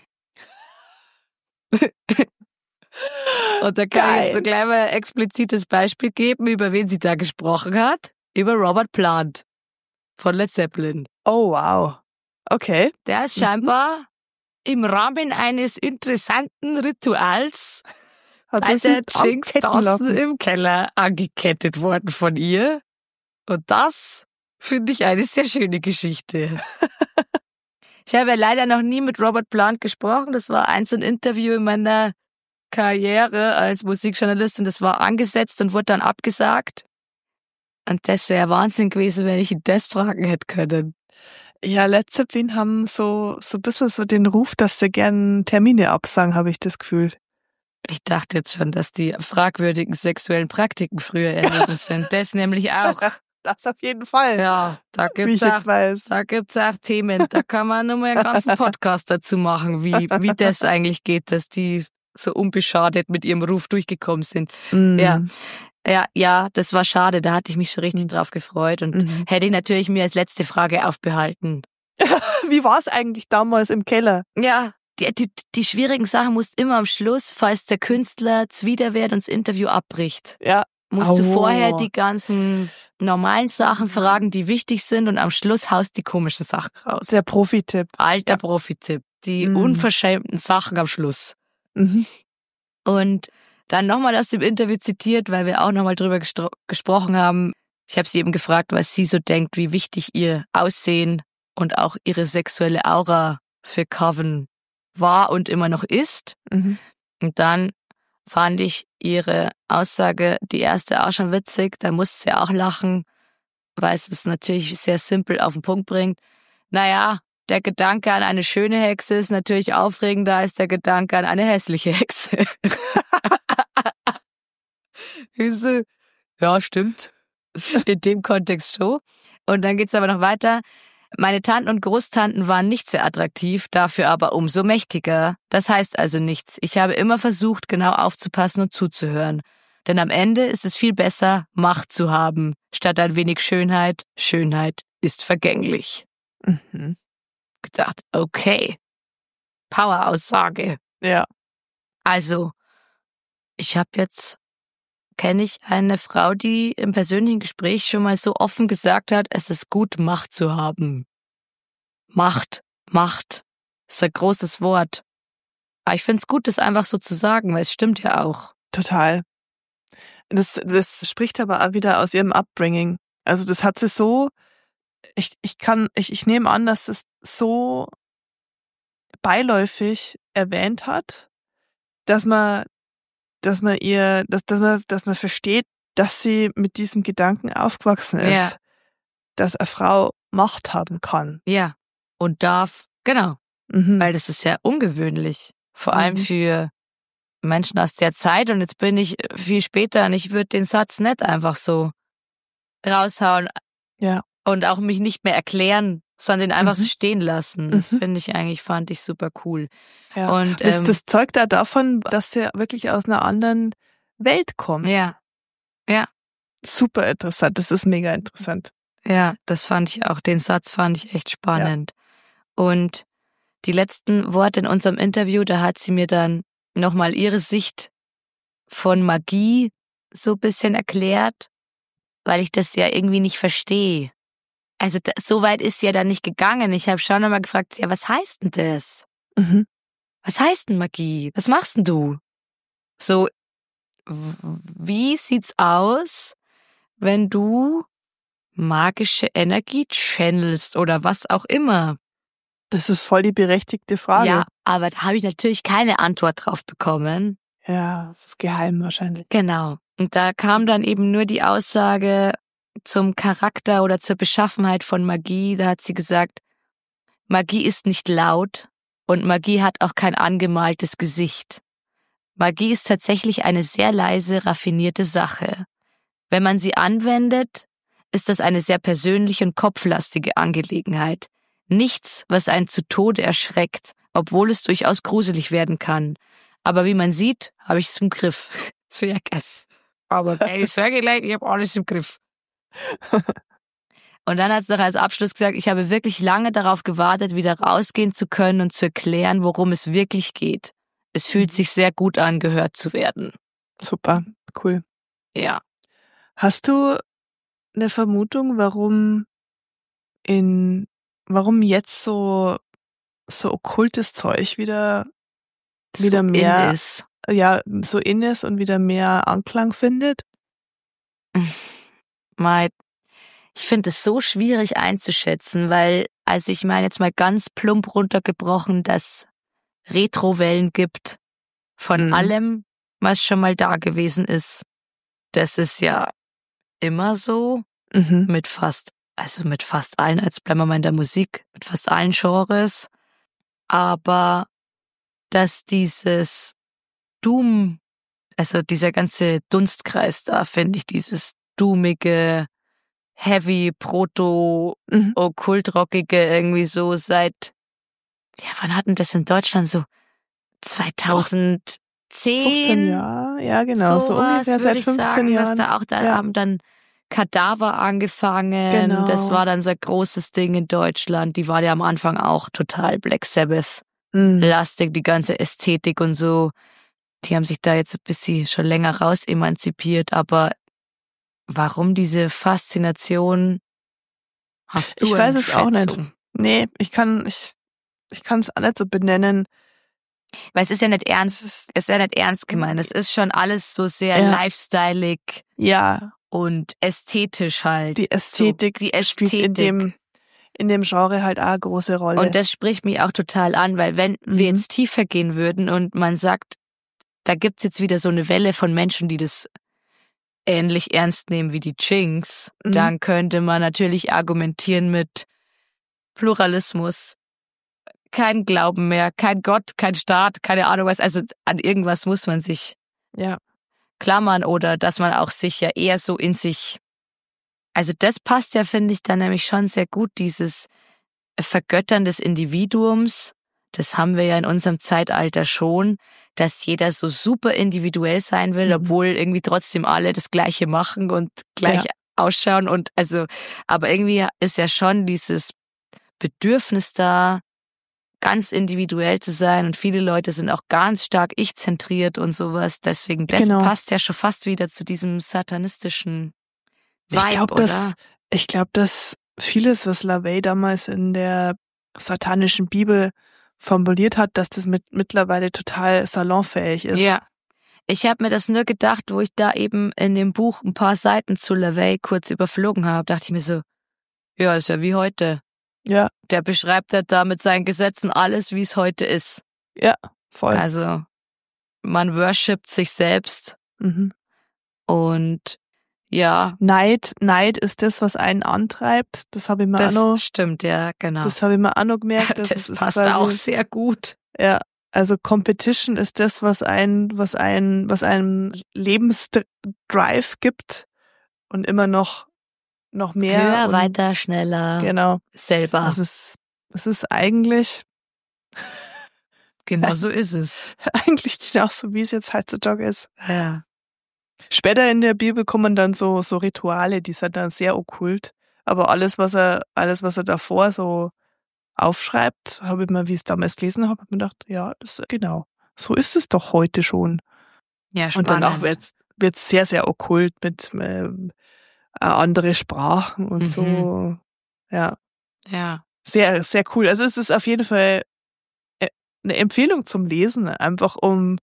Und da kann ich jetzt so gleich mal ein explizites Beispiel geben, über wen sie da gesprochen hat. Über Robert Plant von Led Zeppelin. Oh, wow. Okay. Der ist scheinbar im Rahmen eines interessanten Rituals bei der Jinx Dawson im Keller angekettet worden von ihr. Und das finde ich eine sehr schöne Geschichte. Ich habe ja leider noch nie mit Robert Plant gesprochen. Das war ein Interview in meiner Karriere als Musikjournalistin. Das war angesetzt und wurde dann abgesagt. Und das wäre Wahnsinn gewesen, wenn ich ihn das fragen hätte können. Ja, Led Zeppelin haben so ein bisschen so den Ruf, dass sie gern Termine absagen, habe ich das Gefühl. Ich dachte jetzt schon, dass die fragwürdigen sexuellen Praktiken früher erleben sind. Das nämlich auch. Das auf jeden Fall. Ja, da wie ich jetzt weiß. gibt's auch Themen. Da kann man nur mal einen ganzen Podcast dazu machen, wie das eigentlich geht, dass die so unbeschadet mit ihrem Ruf durchgekommen sind. Ja, das war schade. Da hatte ich mich schon richtig drauf gefreut und hätte ich natürlich mir als letzte Frage aufbehalten. Wie war es eigentlich damals im Keller? Ja, die schwierigen Sachen musst immer am Schluss, falls der Künstler zuwider wird und das Interview abbricht. Ja. Musst du vorher die ganzen normalen Sachen fragen, die wichtig sind und am Schluss haust die komischen Sachen raus. Der Profi-Tipp. Alter Profi-Tipp. Die unverschämten Sachen am Schluss. Und dann nochmal aus dem Interview zitiert, weil wir auch nochmal drüber gesprochen haben. Ich habe sie eben gefragt, was sie so denkt, wie wichtig ihr Aussehen und auch ihre sexuelle Aura für Coven war und immer noch ist. Und dann fand ich ihre Aussage, die erste auch schon witzig, da musste sie auch lachen, weil es natürlich sehr simpel auf den Punkt bringt. Naja, der Gedanke an eine schöne Hexe ist natürlich aufregender als der Gedanke an eine hässliche Hexe. Ja, stimmt. In dem Kontext schon. Und dann geht's aber noch weiter. Meine Tanten und Großtanten waren nicht sehr attraktiv, dafür aber umso mächtiger. Das heißt also nichts. Ich habe immer versucht, genau aufzupassen und zuzuhören. Denn am Ende ist es viel besser, Macht zu haben, statt ein wenig Schönheit. Schönheit ist vergänglich. Gedacht, okay. Power-Aussage. Ja. Also, kenne ich eine Frau, die im persönlichen Gespräch schon mal so offen gesagt hat, es ist gut, Macht zu haben. Macht ist ein großes Wort. Aber ich finde es gut, das einfach so zu sagen, weil es stimmt ja auch. Total. Das spricht aber auch wieder aus ihrem Upbringing. Also das hat sie so, ich nehme an, dass es so beiläufig erwähnt hat, dass man versteht, dass sie mit diesem Gedanken aufgewachsen ist, dass eine Frau Macht haben kann. Ja, und darf, genau, weil das ist ja ungewöhnlich, vor allem für Menschen aus der Zeit. Und jetzt bin ich viel später und ich würde den Satz nicht einfach so raushauen und auch mich nicht mehr erklären, sondern ihn einfach so stehen lassen. Das fand ich super cool. Ja. Und das zeugt auch davon, dass sie wirklich aus einer anderen Welt kommt. Ja. Super interessant, das ist mega interessant. Ja, das fand ich auch, den Satz fand ich echt spannend. Ja. Und die letzten Worte in unserem Interview, da hat sie mir dann nochmal ihre Sicht von Magie so ein bisschen erklärt, weil ich das ja irgendwie nicht verstehe. Also so weit ist sie ja dann nicht gegangen. Ich habe schon nochmal gefragt, ja, was heißt denn das? Was heißt denn Magie? Was machst denn du? So, wie sieht's aus, wenn du magische Energie channelst oder was auch immer? Das ist voll die berechtigte Frage. Ja, aber da habe ich natürlich keine Antwort drauf bekommen. Ja, das ist geheim wahrscheinlich. Genau. Und da kam dann eben nur die Aussage zum Charakter oder zur Beschaffenheit von Magie. Da hat sie gesagt, Magie ist nicht laut und Magie hat auch kein angemaltes Gesicht. Magie ist tatsächlich eine sehr leise, raffinierte Sache. Wenn man sie anwendet, ist das eine sehr persönliche und kopflastige Angelegenheit. Nichts, was einen zu Tode erschreckt, obwohl es durchaus gruselig werden kann. Aber wie man sieht, habe ich es im Griff. Das wäre ja geil. Aber keine Sorge, Leute, ich habe alles im Griff. Und dann hat sie noch als Abschluss gesagt, ich habe wirklich lange darauf gewartet, wieder rausgehen zu können und zu erklären, worum es wirklich geht. Es fühlt sich sehr gut an, gehört zu werden. Super, cool. Ja. Hast du eine Vermutung, warum jetzt so okkultes Zeug wieder mehr ist? Ja, so in ist und wieder mehr Anklang findet? Ich finde es so schwierig einzuschätzen, weil, also ich meine jetzt mal ganz plump runtergebrochen, dass Retrowellen gibt von allem, was schon mal da gewesen ist. Das ist ja immer so mit fast allen, jetzt bleiben wir mal in der Musik, mit fast allen Genres. Aber dass dieses Doom, also dieser ganze Dunstkreis da, finde ich, dieses doomige, heavy, proto-okkultrockige irgendwie so seit, ja, wann hatten das in Deutschland so 2010? 15 Jahre, ja genau, so ungefähr seit 15 sagen, Jahren. Dass da haben dann Kadaver angefangen, Genau. Das war dann so ein großes Ding in Deutschland, die war ja am Anfang auch total Black Sabbath lastig, die ganze Ästhetik und so, die haben sich da jetzt ein bisschen schon länger raus emanzipiert, aber warum diese Faszination hast du? Ich weiß es auch nicht. Nee, ich kann es auch nicht so benennen. Weil es ist ja nicht ernst, gemeint. Es ist schon alles so sehr lifestyleig. Ja. Und ästhetisch halt. Die Ästhetik spielt in dem Genre halt auch eine große Rolle. Und das spricht mich auch total an, weil wenn wir jetzt tiefer gehen würden und man sagt, da gibt's jetzt wieder so eine Welle von Menschen, die das ähnlich ernst nehmen wie die Chinks, dann könnte man natürlich argumentieren mit Pluralismus, kein Glauben mehr, kein Gott, kein Staat, keine Ahnung was, also an irgendwas muss man sich klammern oder dass man auch sich ja eher so in sich, also das passt ja, finde ich, dann nämlich schon sehr gut, dieses Vergöttern des Individuums, das haben wir ja in unserem Zeitalter schon, dass jeder so super individuell sein will, obwohl irgendwie trotzdem alle das Gleiche machen und gleich ausschauen und also, aber irgendwie ist ja schon dieses Bedürfnis da, ganz individuell zu sein und viele Leute sind auch ganz stark ich-zentriert und sowas, deswegen das passt ja schon fast wieder zu diesem satanistischen Vibe, Ich glaube, dass vieles, was LaVey damals in der satanischen Bibel formuliert hat, dass das mittlerweile total salonfähig ist. Ja, ich habe mir das nur gedacht, wo ich da eben in dem Buch ein paar Seiten zu LaVey kurz überflogen habe, dachte ich mir so, ja, ist ja wie heute. Ja. Der beschreibt ja da mit seinen Gesetzen alles, wie es heute ist. Ja, voll. Also, man worshipt sich selbst. Und ja. Neid ist das, was einen antreibt. Das habe ich mir auch noch. Das stimmt, ja, genau. Das habe ich mir auch noch gemerkt. Das passt auch sehr gut. Ja, also Competition ist das, was einen Lebensdrive gibt und immer noch mehr. Höher, weiter, schneller. Genau. Selber. Es ist eigentlich. Genau so ist es. Eigentlich genauso, wie es jetzt heutzutage ist. Ja. Später in der Bibel kommen dann so Rituale, die sind dann sehr okkult. Aber alles, was er davor so aufschreibt, habe ich mir, wie ich es damals gelesen habe, mir gedacht, ja, das genau. So ist es doch heute schon. Ja, spannend. Und danach wird's sehr, sehr okkult mit andere Sprachen und so. Ja. Ja. Sehr, sehr cool. Also es ist auf jeden Fall eine Empfehlung zum Lesen, einfach um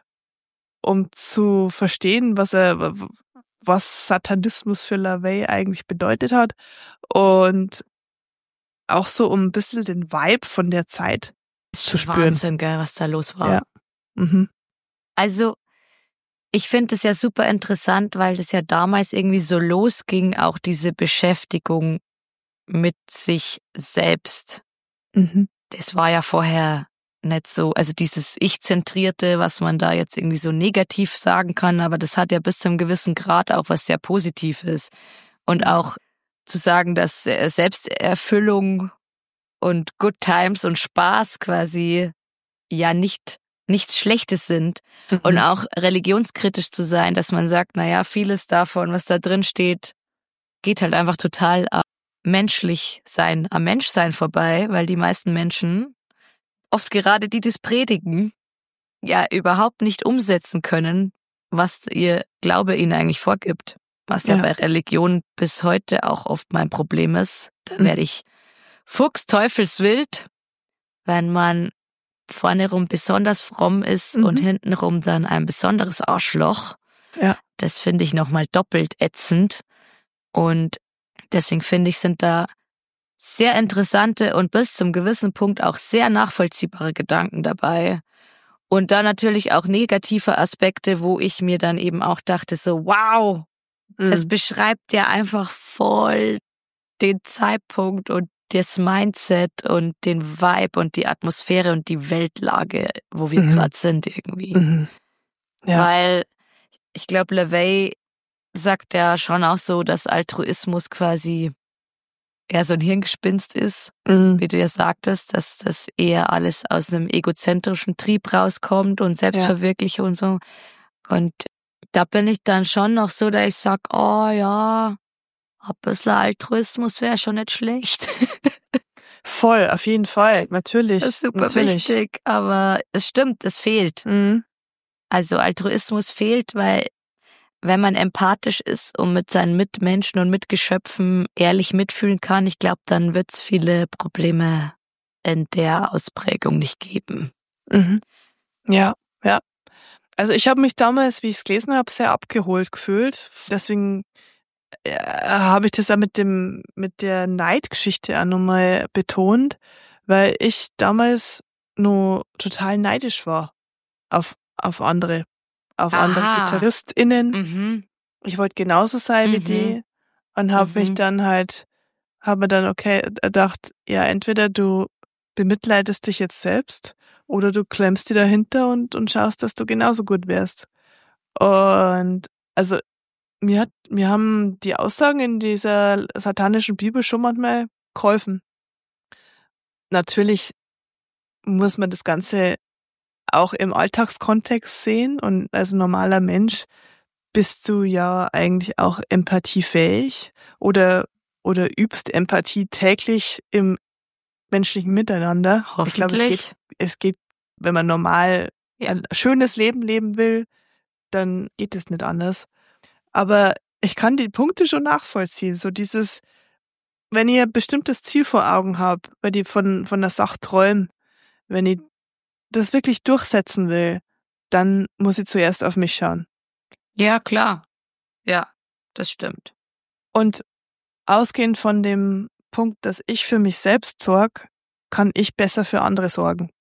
zu verstehen, was Satanismus für LaVey eigentlich bedeutet hat und auch so um ein bisschen den Vibe von der Zeit zu spüren. Wahnsinn, gell, was da los war. Ja. Also ich finde es ja super interessant, weil das ja damals irgendwie so losging, auch diese Beschäftigung mit sich selbst. Das war ja vorher nicht so, also dieses Ich-Zentrierte, was man da jetzt irgendwie so negativ sagen kann, aber das hat ja bis zu einem gewissen Grad auch was sehr Positives. Und auch zu sagen, dass Selbsterfüllung und Good Times und Spaß quasi ja nichts Schlechtes sind. Und auch religionskritisch zu sein, dass man sagt, naja, vieles davon, was da drin steht, geht halt einfach total am Menschsein vorbei, weil die meisten Menschen, oft gerade die das predigen, ja überhaupt nicht umsetzen können, was ihr Glaube ihnen eigentlich vorgibt. Was ja bei Religion bis heute auch oft mein Problem ist. Da werde ich fuchsteufelswild, wenn man vorne rum besonders fromm ist und hintenrum dann ein besonderes Arschloch. Ja. Das finde ich nochmal doppelt ätzend. Und deswegen finde ich, sind da sehr interessante und bis zum gewissen Punkt auch sehr nachvollziehbare Gedanken dabei. Und dann natürlich auch negative Aspekte, wo ich mir dann eben auch dachte, so wow, das beschreibt ja einfach voll den Zeitpunkt und das Mindset und den Vibe und die Atmosphäre und die Weltlage, wo wir gerade sind irgendwie. Ja. Weil ich glaube, LaVey sagt ja schon auch so, dass Altruismus quasi eher so ein Hirngespinst ist, wie du ja sagtest, dass das eher alles aus einem egozentrischen Trieb rauskommt und Selbstverwirklichung und so. Und da bin ich dann schon noch so, dass ich sag, oh ja, ein bisschen Altruismus wäre schon nicht schlecht. Voll, auf jeden Fall, natürlich. Das ist super wichtig, aber es stimmt, es fehlt. Mhm. Also Altruismus fehlt, weil wenn man empathisch ist und mit seinen Mitmenschen und Mitgeschöpfen ehrlich mitfühlen kann, ich glaube, dann wird es viele Probleme in der Ausprägung nicht geben. Mhm. Ja. Also ich habe mich damals, wie ich es gelesen habe, sehr abgeholt gefühlt. Deswegen habe ich das auch mit der Neidgeschichte auch nochmal betont, weil ich damals nur total neidisch war auf andere GitarristInnen. Mhm. Ich wollte genauso sein wie die und habe mir dann okay gedacht, ja, entweder du bemitleidest dich jetzt selbst oder du klemmst dir dahinter und schaust, dass du genauso gut wärst. Und also mir haben die Aussagen in dieser satanischen Bibel schon manchmal geholfen. Natürlich muss man das Ganze auch im Alltagskontext sehen und als normaler Mensch bist du ja eigentlich auch empathiefähig oder übst Empathie täglich im menschlichen Miteinander. Hoffentlich. Ich glaube, es geht, wenn man normal ein schönes Leben leben will, dann geht es nicht anders. Aber ich kann die Punkte schon nachvollziehen. So dieses, wenn ihr ein bestimmtes Ziel vor Augen habt, weil die von der Sache träumen, wenn ich das wirklich durchsetzen will, dann muss ich zuerst auf mich schauen. Ja, klar. Ja, das stimmt. Und ausgehend von dem Punkt, dass ich für mich selbst sorge, kann ich besser für andere sorgen.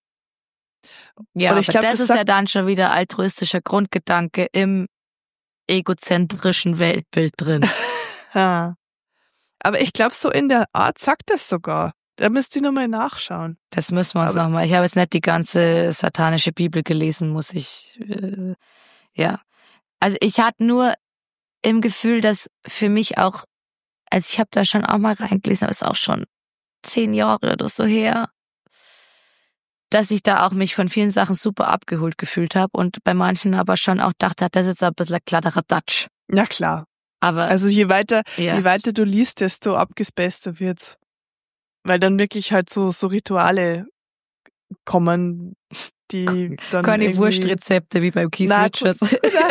Ja, aber das ist ja dann schon wieder altruistischer Grundgedanke im egozentrischen Weltbild drin. Ja. Aber ich glaube, so in der Art sagt das sogar. Da müsst ihr nochmal nachschauen. Das müssen wir uns nochmal. Ich habe jetzt nicht die ganze satanische Bibel gelesen, muss ich. Ja. Also ich hatte nur im Gefühl, dass für mich auch, also ich habe da schon auch mal reingelesen, aber es ist auch schon 10 Jahre oder so her, dass ich da auch mich von vielen Sachen super abgeholt gefühlt habe und bei manchen aber schon auch dachte, das ist jetzt ein bisschen ein klatterer Datsch. Ja, klar. Aber also je weiter du liest, desto abgespaceder wird's. Weil dann wirklich halt so Rituale kommen, die dann keine Wurstrezepte wie beim Keith Richards.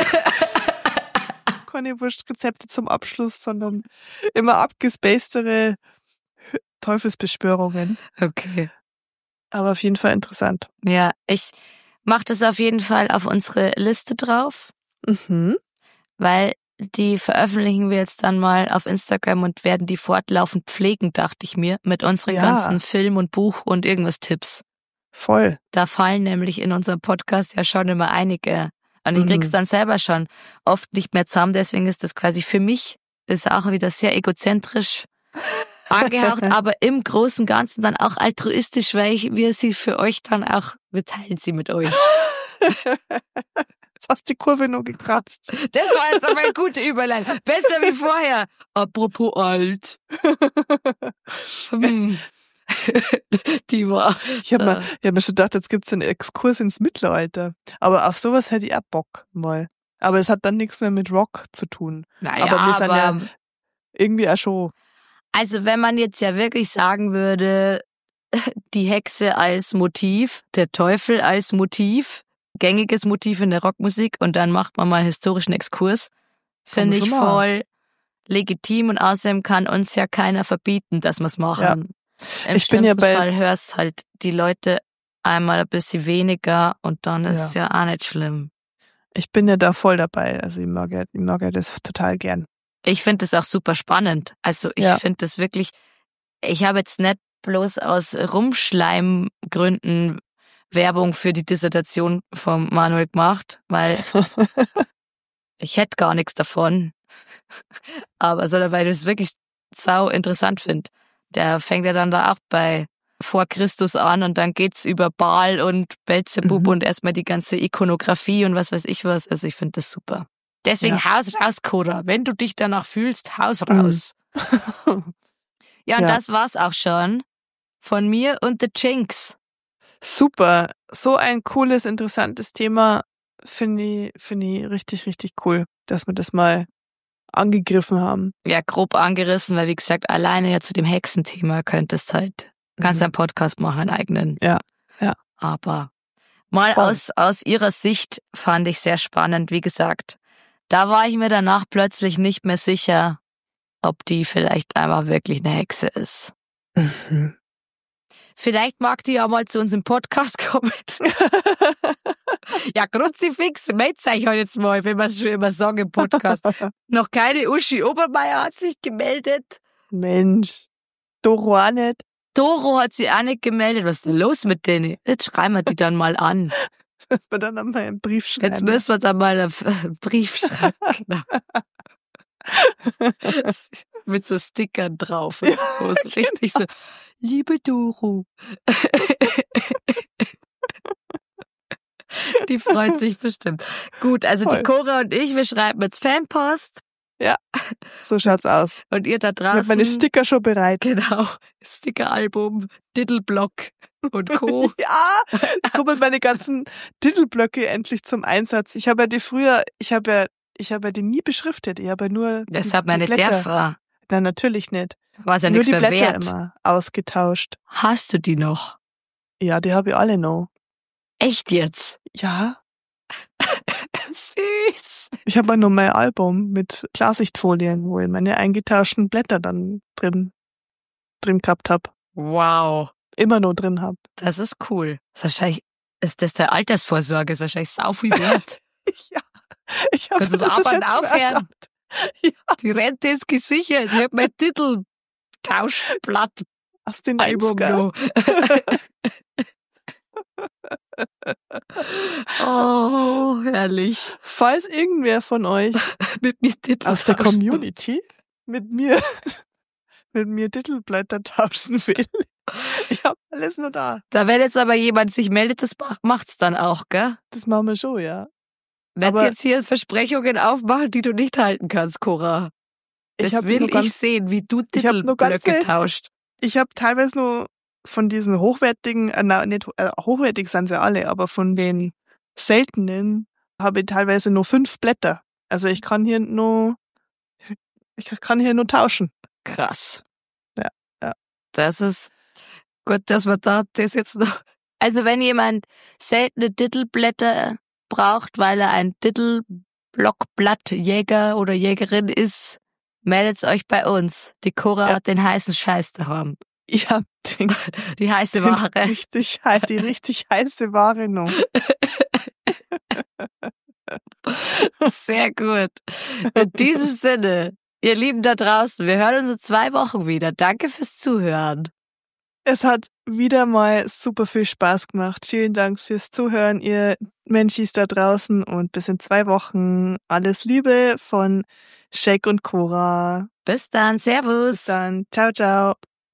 Keine Wurstrezepte zum Abschluss, sondern immer abgespacedere Teufelsbeschwörungen. Okay. Aber auf jeden Fall interessant. Ja, ich mache das auf jeden Fall auf unsere Liste drauf, weil die veröffentlichen wir jetzt dann mal auf Instagram und werden die fortlaufend pflegen, dachte ich mir, mit unseren ganzen Film- und Buch- und irgendwas Tipps. Voll. Da fallen nämlich in unserem Podcast ja schon immer einige. Und ich krieg's dann selber schon oft nicht mehr zusammen, deswegen ist das quasi für mich, ist auch wieder sehr egozentrisch angehaucht, aber im Großen und Ganzen dann auch altruistisch, weil wir sie für euch dann auch, wir teilen sie mit euch. Jetzt hast du die Kurve nur gekratzt. Das war jetzt aber eine gute Überleitung. Besser wie vorher. Apropos alt. Die war. Ich hab mir schon gedacht, jetzt gibt's einen Exkurs ins Mittelalter. Aber auf sowas hätte ich auch Bock mal. Aber es hat dann nichts mehr mit Rock zu tun. Naja, aber wir sind ja irgendwie auch schon. Also wenn man jetzt ja wirklich sagen würde, die Hexe als Motiv, der Teufel als Motiv, gängiges Motiv in der Rockmusik und dann macht man mal einen historischen Exkurs, finde ich voll legitim und außerdem kann uns ja keiner verbieten, dass wir es machen. Ja. Im schlimmsten Fall hörst halt die Leute einmal ein bisschen weniger und dann ist es ja auch nicht schlimm. Ich bin ja da voll dabei, also ich mag ja das total gern. Ich finde das auch super spannend. Also ich finde das wirklich, ich habe jetzt nicht bloß aus Rumschleimgründen Werbung für die Dissertation von Manuel gemacht, weil ich hätte gar nichts davon. Aber sondern weil ich es wirklich sau interessant finde. Der fängt ja dann da auch bei vor Christus an und dann geht's über Baal und Belzebub und erstmal die ganze Ikonografie und was weiß ich was. Also ich finde das super. Deswegen Haus raus, Cora. Wenn du dich danach fühlst, Haus raus. Ja, und das war's auch schon von mir und The Jinx. Super. So ein cooles, interessantes Thema. Finde ich richtig, richtig cool, dass wir das mal angegriffen haben. Ja, grob angerissen, weil wie gesagt, alleine ja zu dem Hexenthema könntest halt, kannst einen Podcast machen, einen eigenen. Ja. Aber mal aus ihrer Sicht fand ich sehr spannend, wie gesagt. Da war ich mir danach plötzlich nicht mehr sicher, ob die vielleicht einfach wirklich eine Hexe ist. Vielleicht mag die ja mal zu uns im Podcast kommen. Ja, Kruzifix, meldet euch halt jetzt mal, wenn wir es schon immer sagen im Podcast. Noch keine Uschi Obermeier hat sich gemeldet. Mensch, Doro auch nicht. Doro hat sie auch nicht gemeldet. Was ist denn los mit denen? Jetzt schreiben wir die dann mal an. Dass wir dann einmal einen Brief schreiben. Jetzt müssen wir dann mal einen Brief schreiben. Genau. Mit so Stickern drauf. Ja, wo es richtig so, liebe Doro. Die freut sich bestimmt. Gut, also voll. Die Cora und ich, wir schreiben jetzt Fanpost. Ja, so schaut's aus. Und ihr da draußen. Ich habe meine Sticker schon bereit. Genau, Stickeralbum, Diddleblock und Co. Ja, da kommen meine ganzen Diddleblöcke endlich zum Einsatz. Ich habe ja die nie beschriftet. Ich habe ja nur deshalb meine Dörfer. Nein, natürlich nicht. War ja nur nichts die mehr Blätter wert. Immer ausgetauscht. Hast du die noch? Ja, die habe ich alle noch. Echt jetzt? Ja. Süß. Ich habe nur mein Album mit Klarsichtfolien, wo ich meine eingetauschten Blätter dann drin gehabt habe. Wow. Immer noch drin habe. Das ist cool. Ist das der Altersvorsorge? Ist wahrscheinlich sau viel wert. Ja. Ich habe das Arbeiten aufhören. Ja. Die Rente ist gesichert. Ich habe mein Titeltauschblatt aus den Album noch. Oh, herrlich. Falls irgendwer von euch mit mir aus der Community mit mir Titelblätter tauschen will, ich habe alles nur da. Da wenn jetzt aber jemand sich meldet, das macht's dann auch, gell? Das machen wir schon, ja. Nicht jetzt hier Versprechungen aufmachen, die du nicht halten kannst, Cora. Das will ich sehen, wie du Titelblöcke tauscht. Ich habe teilweise nur von diesen hochwertigen, hochwertig sind sie alle, aber von den seltenen habe ich teilweise nur 5 Blätter. Also ich kann hier nur tauschen. Krass. Ja. Das ist gut, dass wir da das jetzt noch. Also wenn jemand seltene Titelblätter braucht, weil er ein Titelblockblattjäger oder Jägerin ist, meldet euch bei uns. Die Cora hat den heißen Scheiß daheim. Ich hab die heiße Ware. Die richtig heiße Ware noch. Sehr gut. In diesem Sinne, ihr Lieben da draußen, wir hören uns in 2 Wochen wieder. Danke fürs Zuhören. Es hat wieder mal super viel Spaß gemacht. Vielen Dank fürs Zuhören, ihr Menschis da draußen, und bis in 2 Wochen. Alles Liebe von Shake und Cora. Bis dann. Servus. Bis dann. Ciao, ciao.